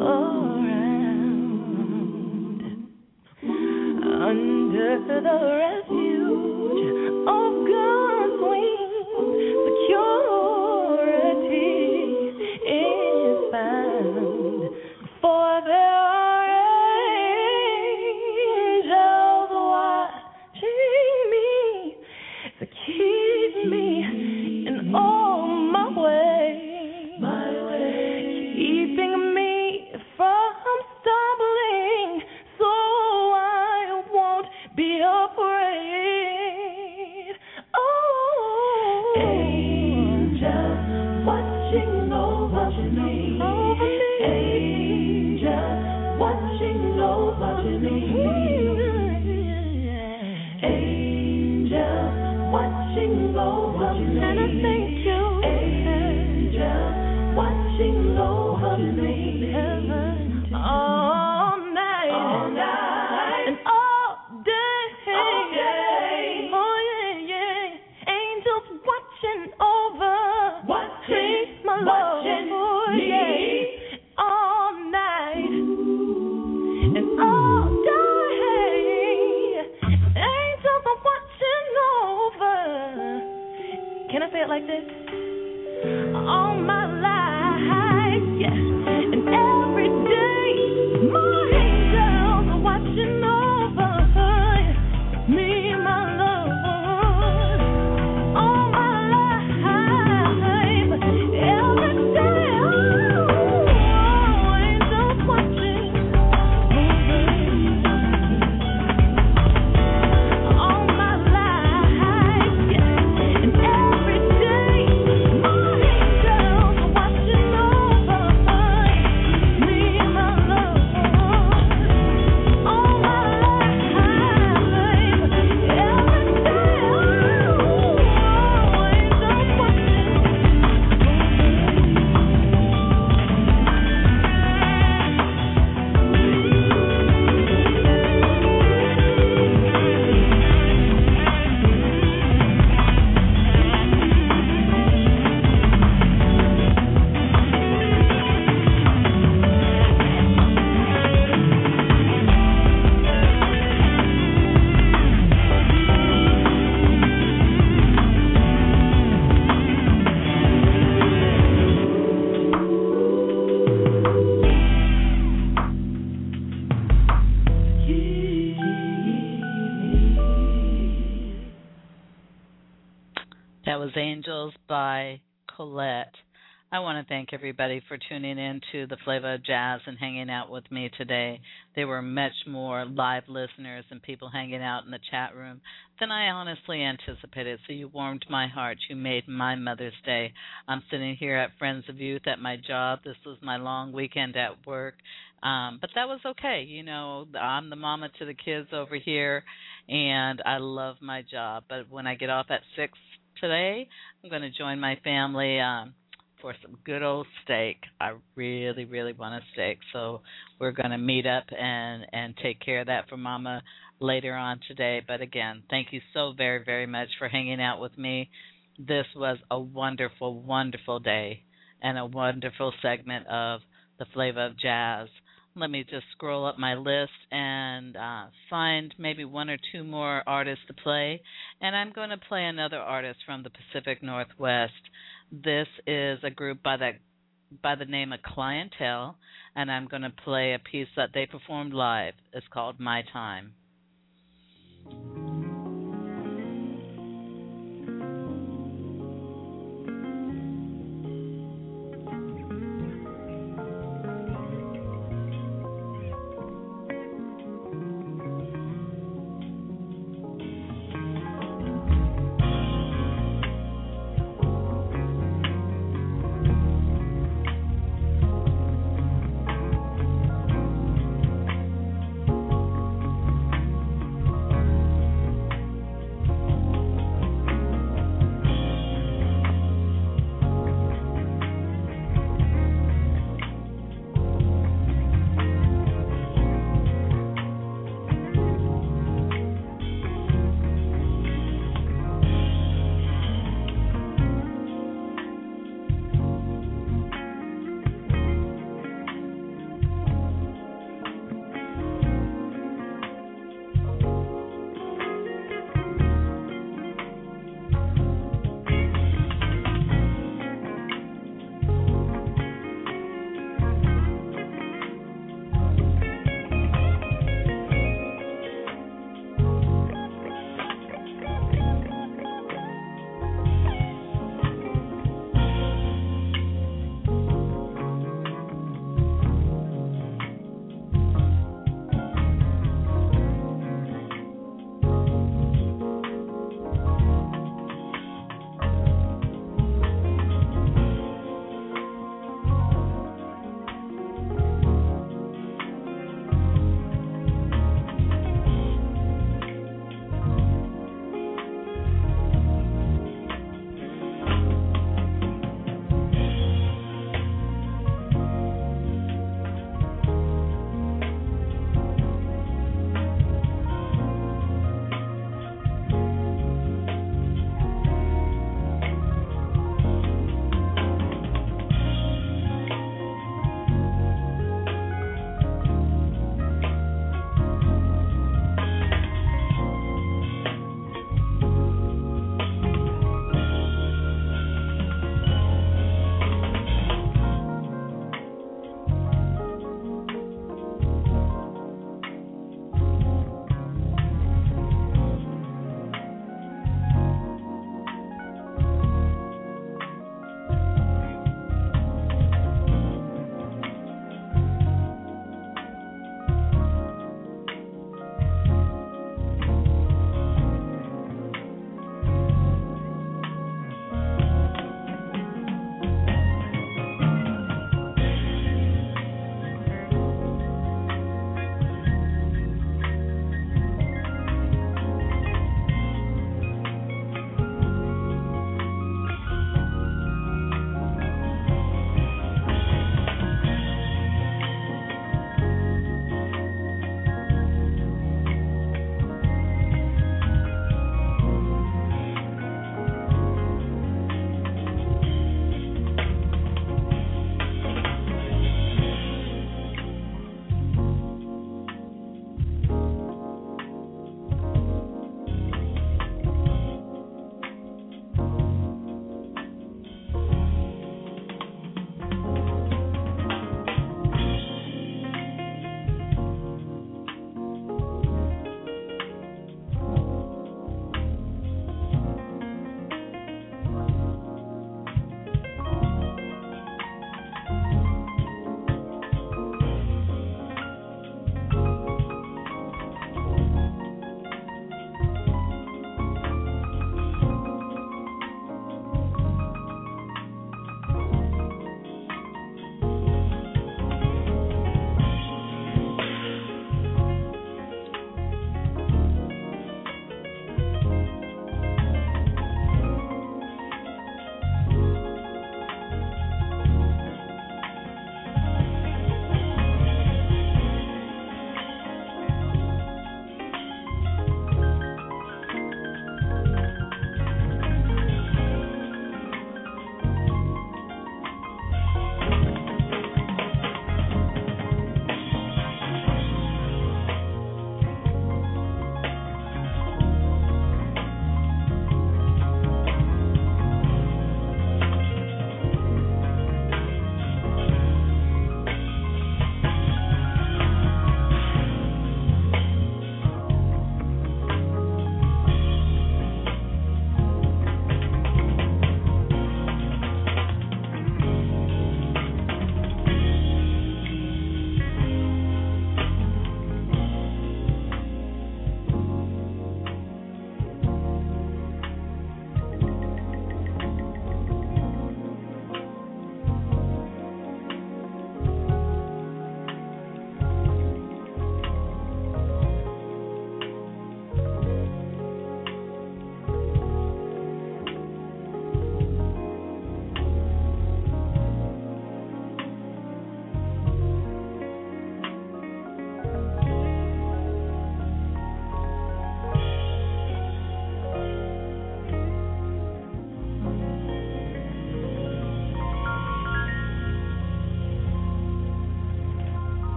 around. Under the refuge of God's wings, security is found. For there are angels watching me to keep me in all my ways, keeping me from stumbling, so I won't be afraid. Oh, angels watching over me, angels watching over me, angels watching over me, and I thank you, angels watching over me, all night, and all day, oh yeah, angels watching over me, my Lord, oh yeah, all night and all day, angels are watching over. Can I say it like this? All my life, yeah, and every day, my angels are watching over me, my Lord. All my life, every day, oh, angels watching over me. All my life, yeah, and every day, my angels are watching over me, my Lord. All my life, every day, oh, angels watching over me. That was Angels by Colette. I want to thank everybody for tuning in to the Flavor of Jazz and hanging out with me today. There were much more live listeners and people hanging out in the chat room than I honestly anticipated, so you warmed my heart. You made my Mother's Day. I'm sitting here at Friends of Youth at my job. This was my long weekend at work, but that was okay. You know, I'm the mama to the kids over here, and I love my job. But when I get off at 6 today, I'm going to join my family for some good old steak. I really, really want a steak, so we're going to meet up and take care of that for Mama later on today. But again, thank you so very, very much for hanging out with me. This was a wonderful, wonderful day and a wonderful segment of the Flavor of Jazz. Let me just scroll up my list and find maybe one or two more artists to play. And I'm going to play another artist from the Pacific Northwest. This is a group by the name of Clientele, and I'm going to play a piece that they performed live. It's called My Time.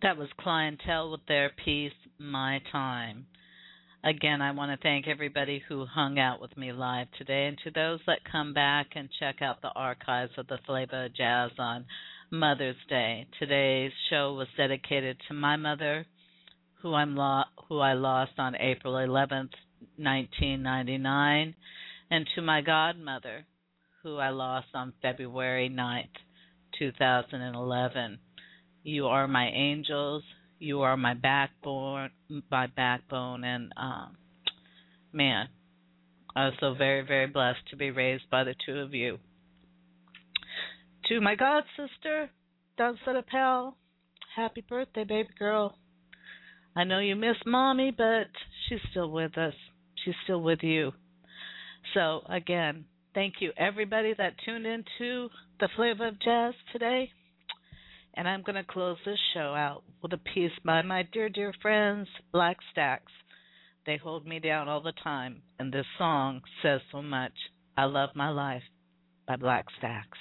That was Clientele with their piece, My Time. Again, I want to thank everybody who hung out with me live today, and to those that come back and check out the archives of the Flavor of Jazz on Mother's Day. Today's show was dedicated to my mother, who I lost on April 11th, 1999, and to my godmother, who I lost on February 9th, 2011. You are my angels. You are my backbone, and man, I was so very, very blessed to be raised by the two of you. To my god sister, Douglas Appel, happy birthday, baby girl. I know you miss Mommy, but she's still with us. She's still with you. So again, thank you everybody that tuned into the Flavor of Jazz today. And I'm going to close this show out with a piece by my dear, dear friends, Black Stacks. They hold me down all the time, and this song says so much. I Love My Life by Black Stacks.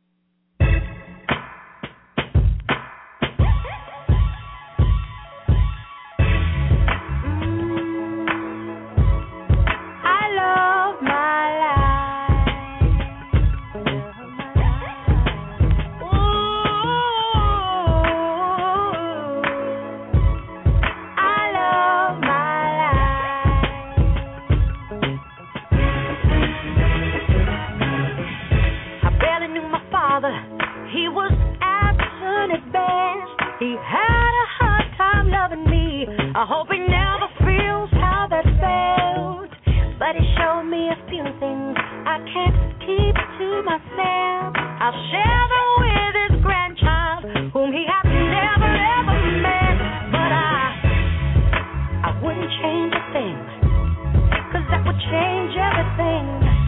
I hope he never feels how that felt, but he showed me a few things I can't keep to myself. I'll share them with his grandchild, whom he has never ever met, but I wouldn't change a thing, 'cause that would change everything.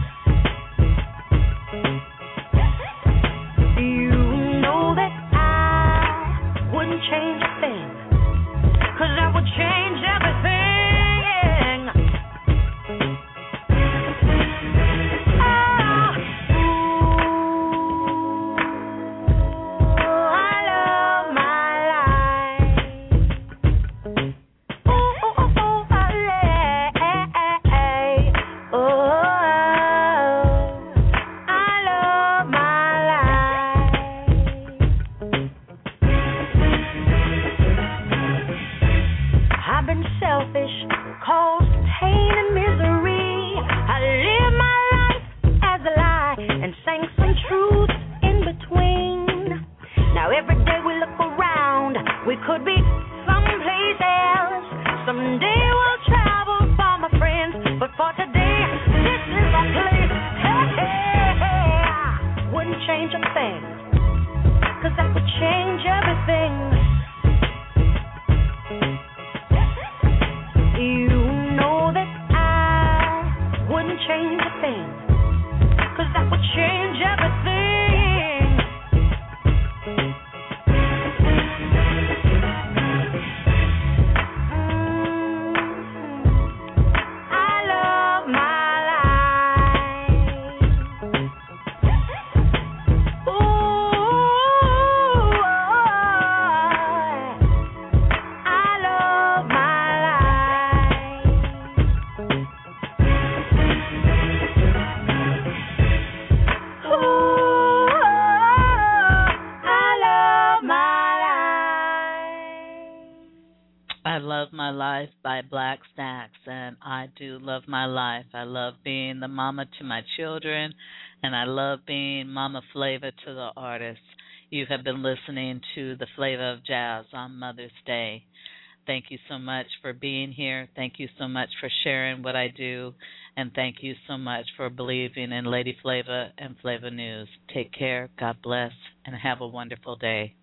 You know that I wouldn't change a thing, 'cause that would change everything. Oh, ooh, I love my life. Ooh, ooh, ooh, I love my life. I've been selfish, caused pain and misery. I live my life as a lie and sang some truth in between. Now every day we look around, we could be someplace else. Someday we'll travel far, my friends, but for today, this is our place. Hey, hey, hey. I wouldn't change a thing, 'cause that would change everything. You know that I wouldn't change a thing, 'cause that would change everything. I love my life. Ooh, I love my life. Ooh, I love my life. I Love My Life by Black Stacks, and I do love my life. I love being the mama to my children, and I love being Mama Flavor to the artists. You have been listening to the Flavor of Jazz on Mother's Day. Thank you so much for being here. Thank you so much for sharing what I do, and thank you so much for believing in Lady Flavor and Flavor News. Take care, God bless, and have a wonderful day.